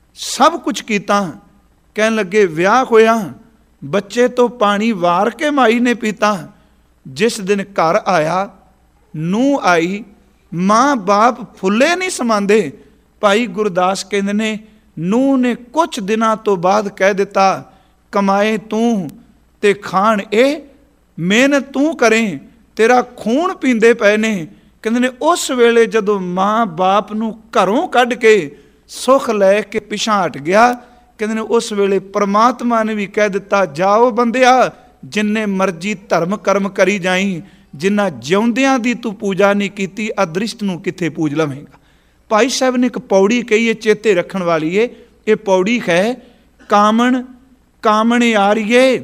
ਸਭ ਕੁਝ ਕੀਤਾ। ਕਹਿਣ ਲੱਗੇ ਵਿਆਹ ਹੋਇਆ, ਬੱਚੇ ਤੋਂ ਪਾਣੀ ਵਾਰ ਕੇ ਮਾਈ ਨੇ ਪੀਤਾ। ਜਿਸ ਦਿਨ ਘਰ ਆਇਆ, ਨੂੰਹ ਆਈ, ਮਾਂ ਬਾਪ ਫੁੱਲੇ ਨਹੀਂ ਸਮਾਉਂਦੇ। ਭਾਈ ਗੁਰਦਾਸ ਕਹਿੰਦੇ ਨੇ ਨੂੰਹ ਨੇ ਕੁਛ ਦਿਨਾਂ ਤੋਂ ਬਾਅਦ ਕਹਿ ਦਿੱਤਾ ਕਮਾਏ ਤੂੰ ਤੇ ਖਾਣ ਇਹ, ਮਿਹਨਤ ਤੂੰ ਕਰੇ, ਤੇਰਾ ਖੂਨ ਪੀਂਦੇ ਪਏ ਨੇ। ਕਹਿੰਦੇ ਨੇ ਉਸ ਵੇਲੇ ਜਦੋਂ ਮਾਂ ਬਾਪ ਨੂੰ ਘਰੋਂ ਕੱਢ ਕੇ ਸੁੱਖ ਲੈ ਕੇ ਪਿਛਾਂਹ ਹਟ ਗਿਆ, ਕਹਿੰਦੇ ਨੇ ਉਸ ਵੇਲੇ ਪਰਮਾਤਮਾ ਨੇ ਵੀ ਕਹਿ ਦਿੱਤਾ ਜਾਓ ਬੰਦਿਆ, ਜਿੰਨੇ ਮਰਜ਼ੀ ਧਰਮ ਕਰਮ ਕਰੀ ਜਾਈ, ਜਿੰਨਾ ਜਿਉਂਦਿਆਂ ਦੀ ਤੂੰ ਪੂਜਾ ਨਹੀਂ ਕੀਤੀ, ਅਦ੍ਰਿਸ਼ਟ ਨੂੰ ਕਿੱਥੇ ਪੂਜ ਲਵੇਂਗਾ। ਭਾਈ ਸਾਹਿਬ ਨੇ ਇੱਕ ਪੌੜੀ ਕਹੀ ਹੈ ਚੇਤੇ ਰੱਖਣ ਵਾਲੀ ਏ। ਇਹ ਪੌੜੀ ਹੈ ਕਾਮਣ ਕਾਮਣ ਆਰੀਏ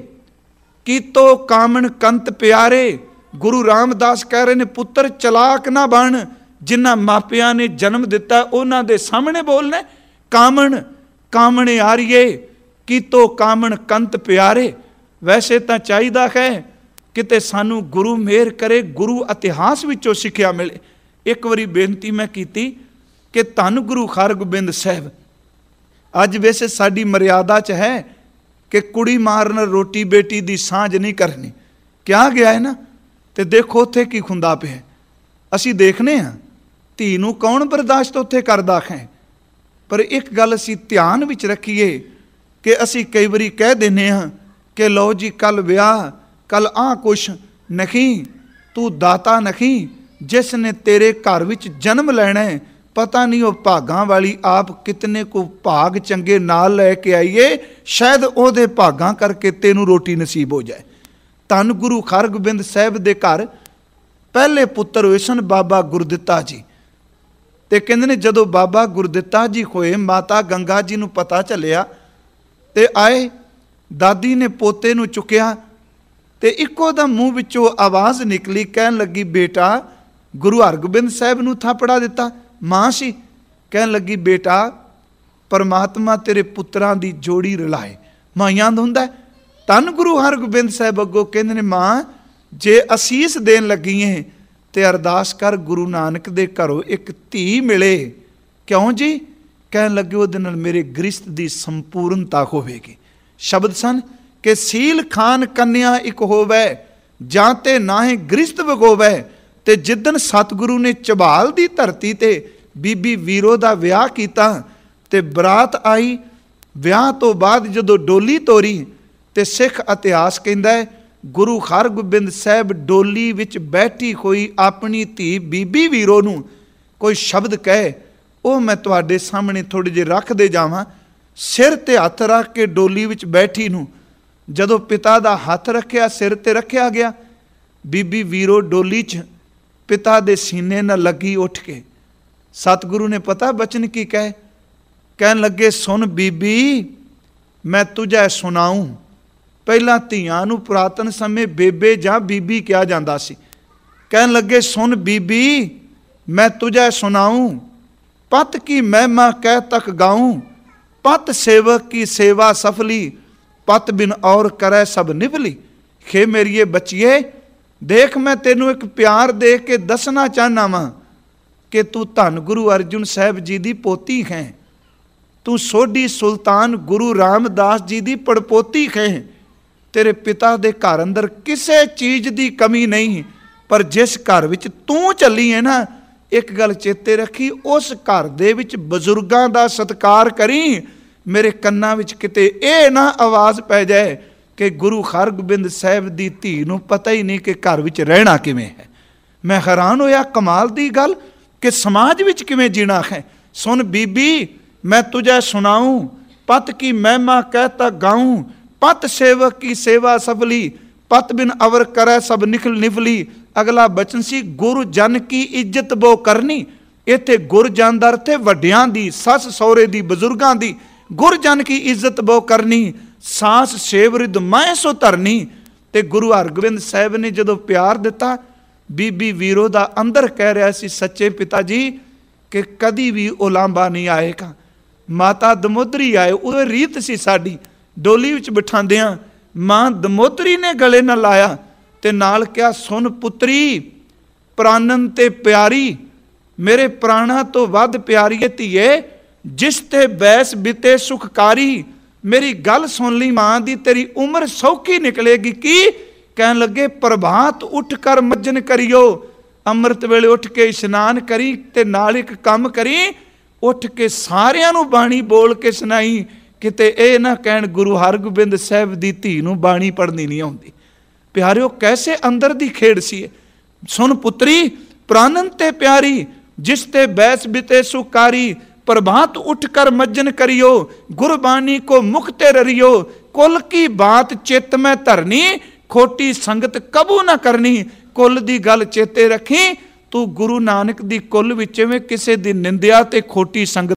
ਕੀਤੋ ਕਾਮਣ ਕੰਤ ਪਿਆਰੇ। ਗੁਰੂ ਰਾਮਦਾਸ ਕਹਿ ਰਹੇ ਨੇ ਪੁੱਤਰ ਚਲਾਕ ਨਾ ਬਣ, ਜਿਨ੍ਹਾਂ ਮਾਪਿਆਂ ਨੇ ਜਨਮ ਦਿੱਤਾ ਉਹਨਾਂ ਦੇ ਸਾਹਮਣੇ ਬੋਲਣਾ। ਕਾਮਣ ਕਾਮਣ ਆਰੀਏ ਕੀਤੋ ਕਾਮਣ ਕੰਤ ਪਿਆਰੇ। ਵੈਸੇ ਤਾਂ ਚਾਹੀਦਾ ਹੈ ਕਿਤੇ ਸਾਨੂੰ ਗੁਰੂ ਮਿਹਰ ਕਰੇ, ਗੁਰੂ ਇਤਿਹਾਸ ਵਿੱਚੋਂ ਸਿੱਖਿਆ ਮਿਲੇ। ਇੱਕ ਵਾਰੀ ਬੇਨਤੀ ਮੈਂ ਕੀਤੀ ਕਿ ਧੰਨ ਗੁਰੂ ਹਰਗੋਬਿੰਦ ਸਾਹਿਬ, ਅੱਜ ਵੈਸੇ ਸਾਡੀ ਮਰਿਆਦਾ 'ਚ ਹੈ ਕਿ ਕੁੜੀ ਮਾਰਨ ਰੋਟੀ ਬੇਟੀ ਦੀ ਸਾਂਝ ਨਹੀਂ ਕਰਨੀ, ਕਿਹਾ ਗਿਆ ਹੈ ਨਾ, ਤੇ ਦੇਖੋ ਉੱਥੇ ਕੀ ਖੁੰਦਾ ਪਿਆ। ਅਸੀਂ ਦੇਖਨੇ ਹਾਂ ਧੀ ਨੂੰ ਕੌਣ ਬਰਦਾਸ਼ਤ ਉੱਥੇ ਕਰਦਾ ਹੈ। ਪਰ ਇੱਕ ਗੱਲ ਅਸੀਂ ਧਿਆਨ ਵਿੱਚ ਰੱਖੀਏ ਕਿ ਅਸੀਂ ਕਈ ਵਾਰੀ ਕਹਿ ਦਿੰਦੇ ਹਾਂ ਕਿ ਲਓ ਜੀ ਕੱਲ ਵਿਆਹ, ਕੱਲ ਆਹ ਕੁਛ ਨਹੀਂ, ਤੂੰ ਦਾਤਾ ਨਹੀਂ, जिस ने तेरे घर विच जन्म लैना है, पता नहीं वह भागां वाली आप कितने को भाग चंगे नाल लैके आईए, शायद उहदे भागां करके तेनू रोटी नसीब हो जाए। धन गुरु हरगोबिंद साहिब दे घर पहले पुत्र होए सन बाबा गुरदित्ता जी। ते कहंदे ने जदों बाबा गुरदित्ता जी होए, माता गंगा जी नू पता चलिया ते आए, दादी ने पोते नू चुकिया ते इक्को दा मूँह विचों आवाज़ निकली, कहन लगी बेटा गुरु हरगोबिंद साहिब नू थापड़ा दिता। मां सी कहन लगी बेटा परमात्मा तेरे पुत्रां दी जोड़ी रलाए, माइयां दा हुंदा। धन गुरु हरगोबिंद साहिब अगों कहंदे ने मां जे असीस देन लगी है ते अरदास कर गुरु नानक दे घरों एक धी मिले। क्यों जी? कहन लगे उहदे नाल मेरे गृहस्थ दी संपूर्णता होवेगी। शब्द सन कि सील खान कन्या एक होवै, जां ते नाहे गृहस्थ वगोवै। ते जिदन सतगुरु ने चबाल दी धरती ते बीबी वीरो दा विआह कीता ते बरात आई, विआह तो बाद जदों डोली तोरी ते सिख इतिहास कहंदा है गुरु हरगोबिंद साहिब डोली विच बैठी होई अपनी धी बीबी वीरो नूं कोई शब्द कहे, वो मैं तुहाडे सामने थोड़े जे रख दे जावां। सिर ते हथ रख के डोली विच बैठी नूं जदों पिता दा हथ रखिया, सिर ते रखिया गया, बीबी वीरो डोली च पिता दे सीने न लगी उठ के। सतगुरु ने पता बचन की कहे, कहन लगे सुन बीबी मैं तुझे सुनाऊं। पहला धीआं नूं पुरातन समय बेबे जां बीबी कहा जांदा सी। कहन लगे सुन बीबी मैं तुझे सुनाऊं, पत की महिमा कह तक गाऊं, पत सेवक की सेवा सफली, पत बिन और करे सब निभली। खे मेरिए बच्चिए देख मैं तेनू एक प्यार दे के दसना चाहना वा कि तू धन गुरु अर्जुन साहिब जी दी पोती है, तू सोढ़ी सुल्तान गुरु रामदास जी दी पड़पोती है। तेरे पिता दे घर अंदर किसी चीज़ दी कमी नहीं, पर जिस घर विच तू चली है ना, एक गल चेते रखी, उस घर दे विच बजुर्गां दा सत्कार करी। मेरे कन्नां विच किते ये ना आवाज़ पै जाए कि गुरु हरगोबिंद साहिब दी धी नूं पता ही नहीं कि घर विच रहना किवें है। मैं हैरान होया, कमाल दी गल कि समाज विच किवें जीना है। सुन बीबी मैं तुझे सुनाऊं, पत की महिमा कहता गाऊं, पत सेवक की सेवा सफली, पत बिन अवर करे सब निखल निफली। अगला बचन सी गुरु जन की इज्जत बो करनी। इत्थे गुर जन दा अर्थ है वड्डियां दी, सस सौरे दी, बजुर्गां दी। गुर जन की इज्जत बो करनी, सास सेवरिद मैं सो धरनी। ते गुरु हरगोबिंद साहिब ने जदों प्यार दिता, बीबी वीरो दा अंदर कह रहा सी सच्चे पिता जी कि कदी भी उलांबा नहीं आएगा। माता दमोदरी आए, उह रीत सी साडी, डोली विच बिठांदियां मां दमोदरी ने गले न लाया ते नाल कहा सुन पुत्री प्राणन ते प्यारी, मेरे प्राणा तो वध प्यारी धीए, जिस ते बैस बिते सुखकारी। मेरी गल सुन ली मां दी, तेरी उम्र सौखी निकलेगी। की कहन लगे प्रभात उठ कर मज्जन करियो, अमृत वेले उठ के इशनान करी ते नाल इक काम करी, उठ के सारियां नूं बाणी बोल के सुनाई। किते ये ना कहण गुरु हरगोबिंद साहिब दी धी नूं बाणी पढ़नी नहीं आउंदी। प्यारिओ कैसे अंदर दी खेड़ सी। सुन पुत्री प्राणन ते प्यारी, जिस ते बैस बिते सुकारी, प्रभात उठ कर मज्जन करियो, गुरबाणी को मुखते ररियो। कुल की बात चित में धरनी, खोटी संगत कबू ना करनी। कुल दी गल चेते रखी, तू गुरु नानक दी कुल विच में किसे दी निंदिया ते खोटी संगत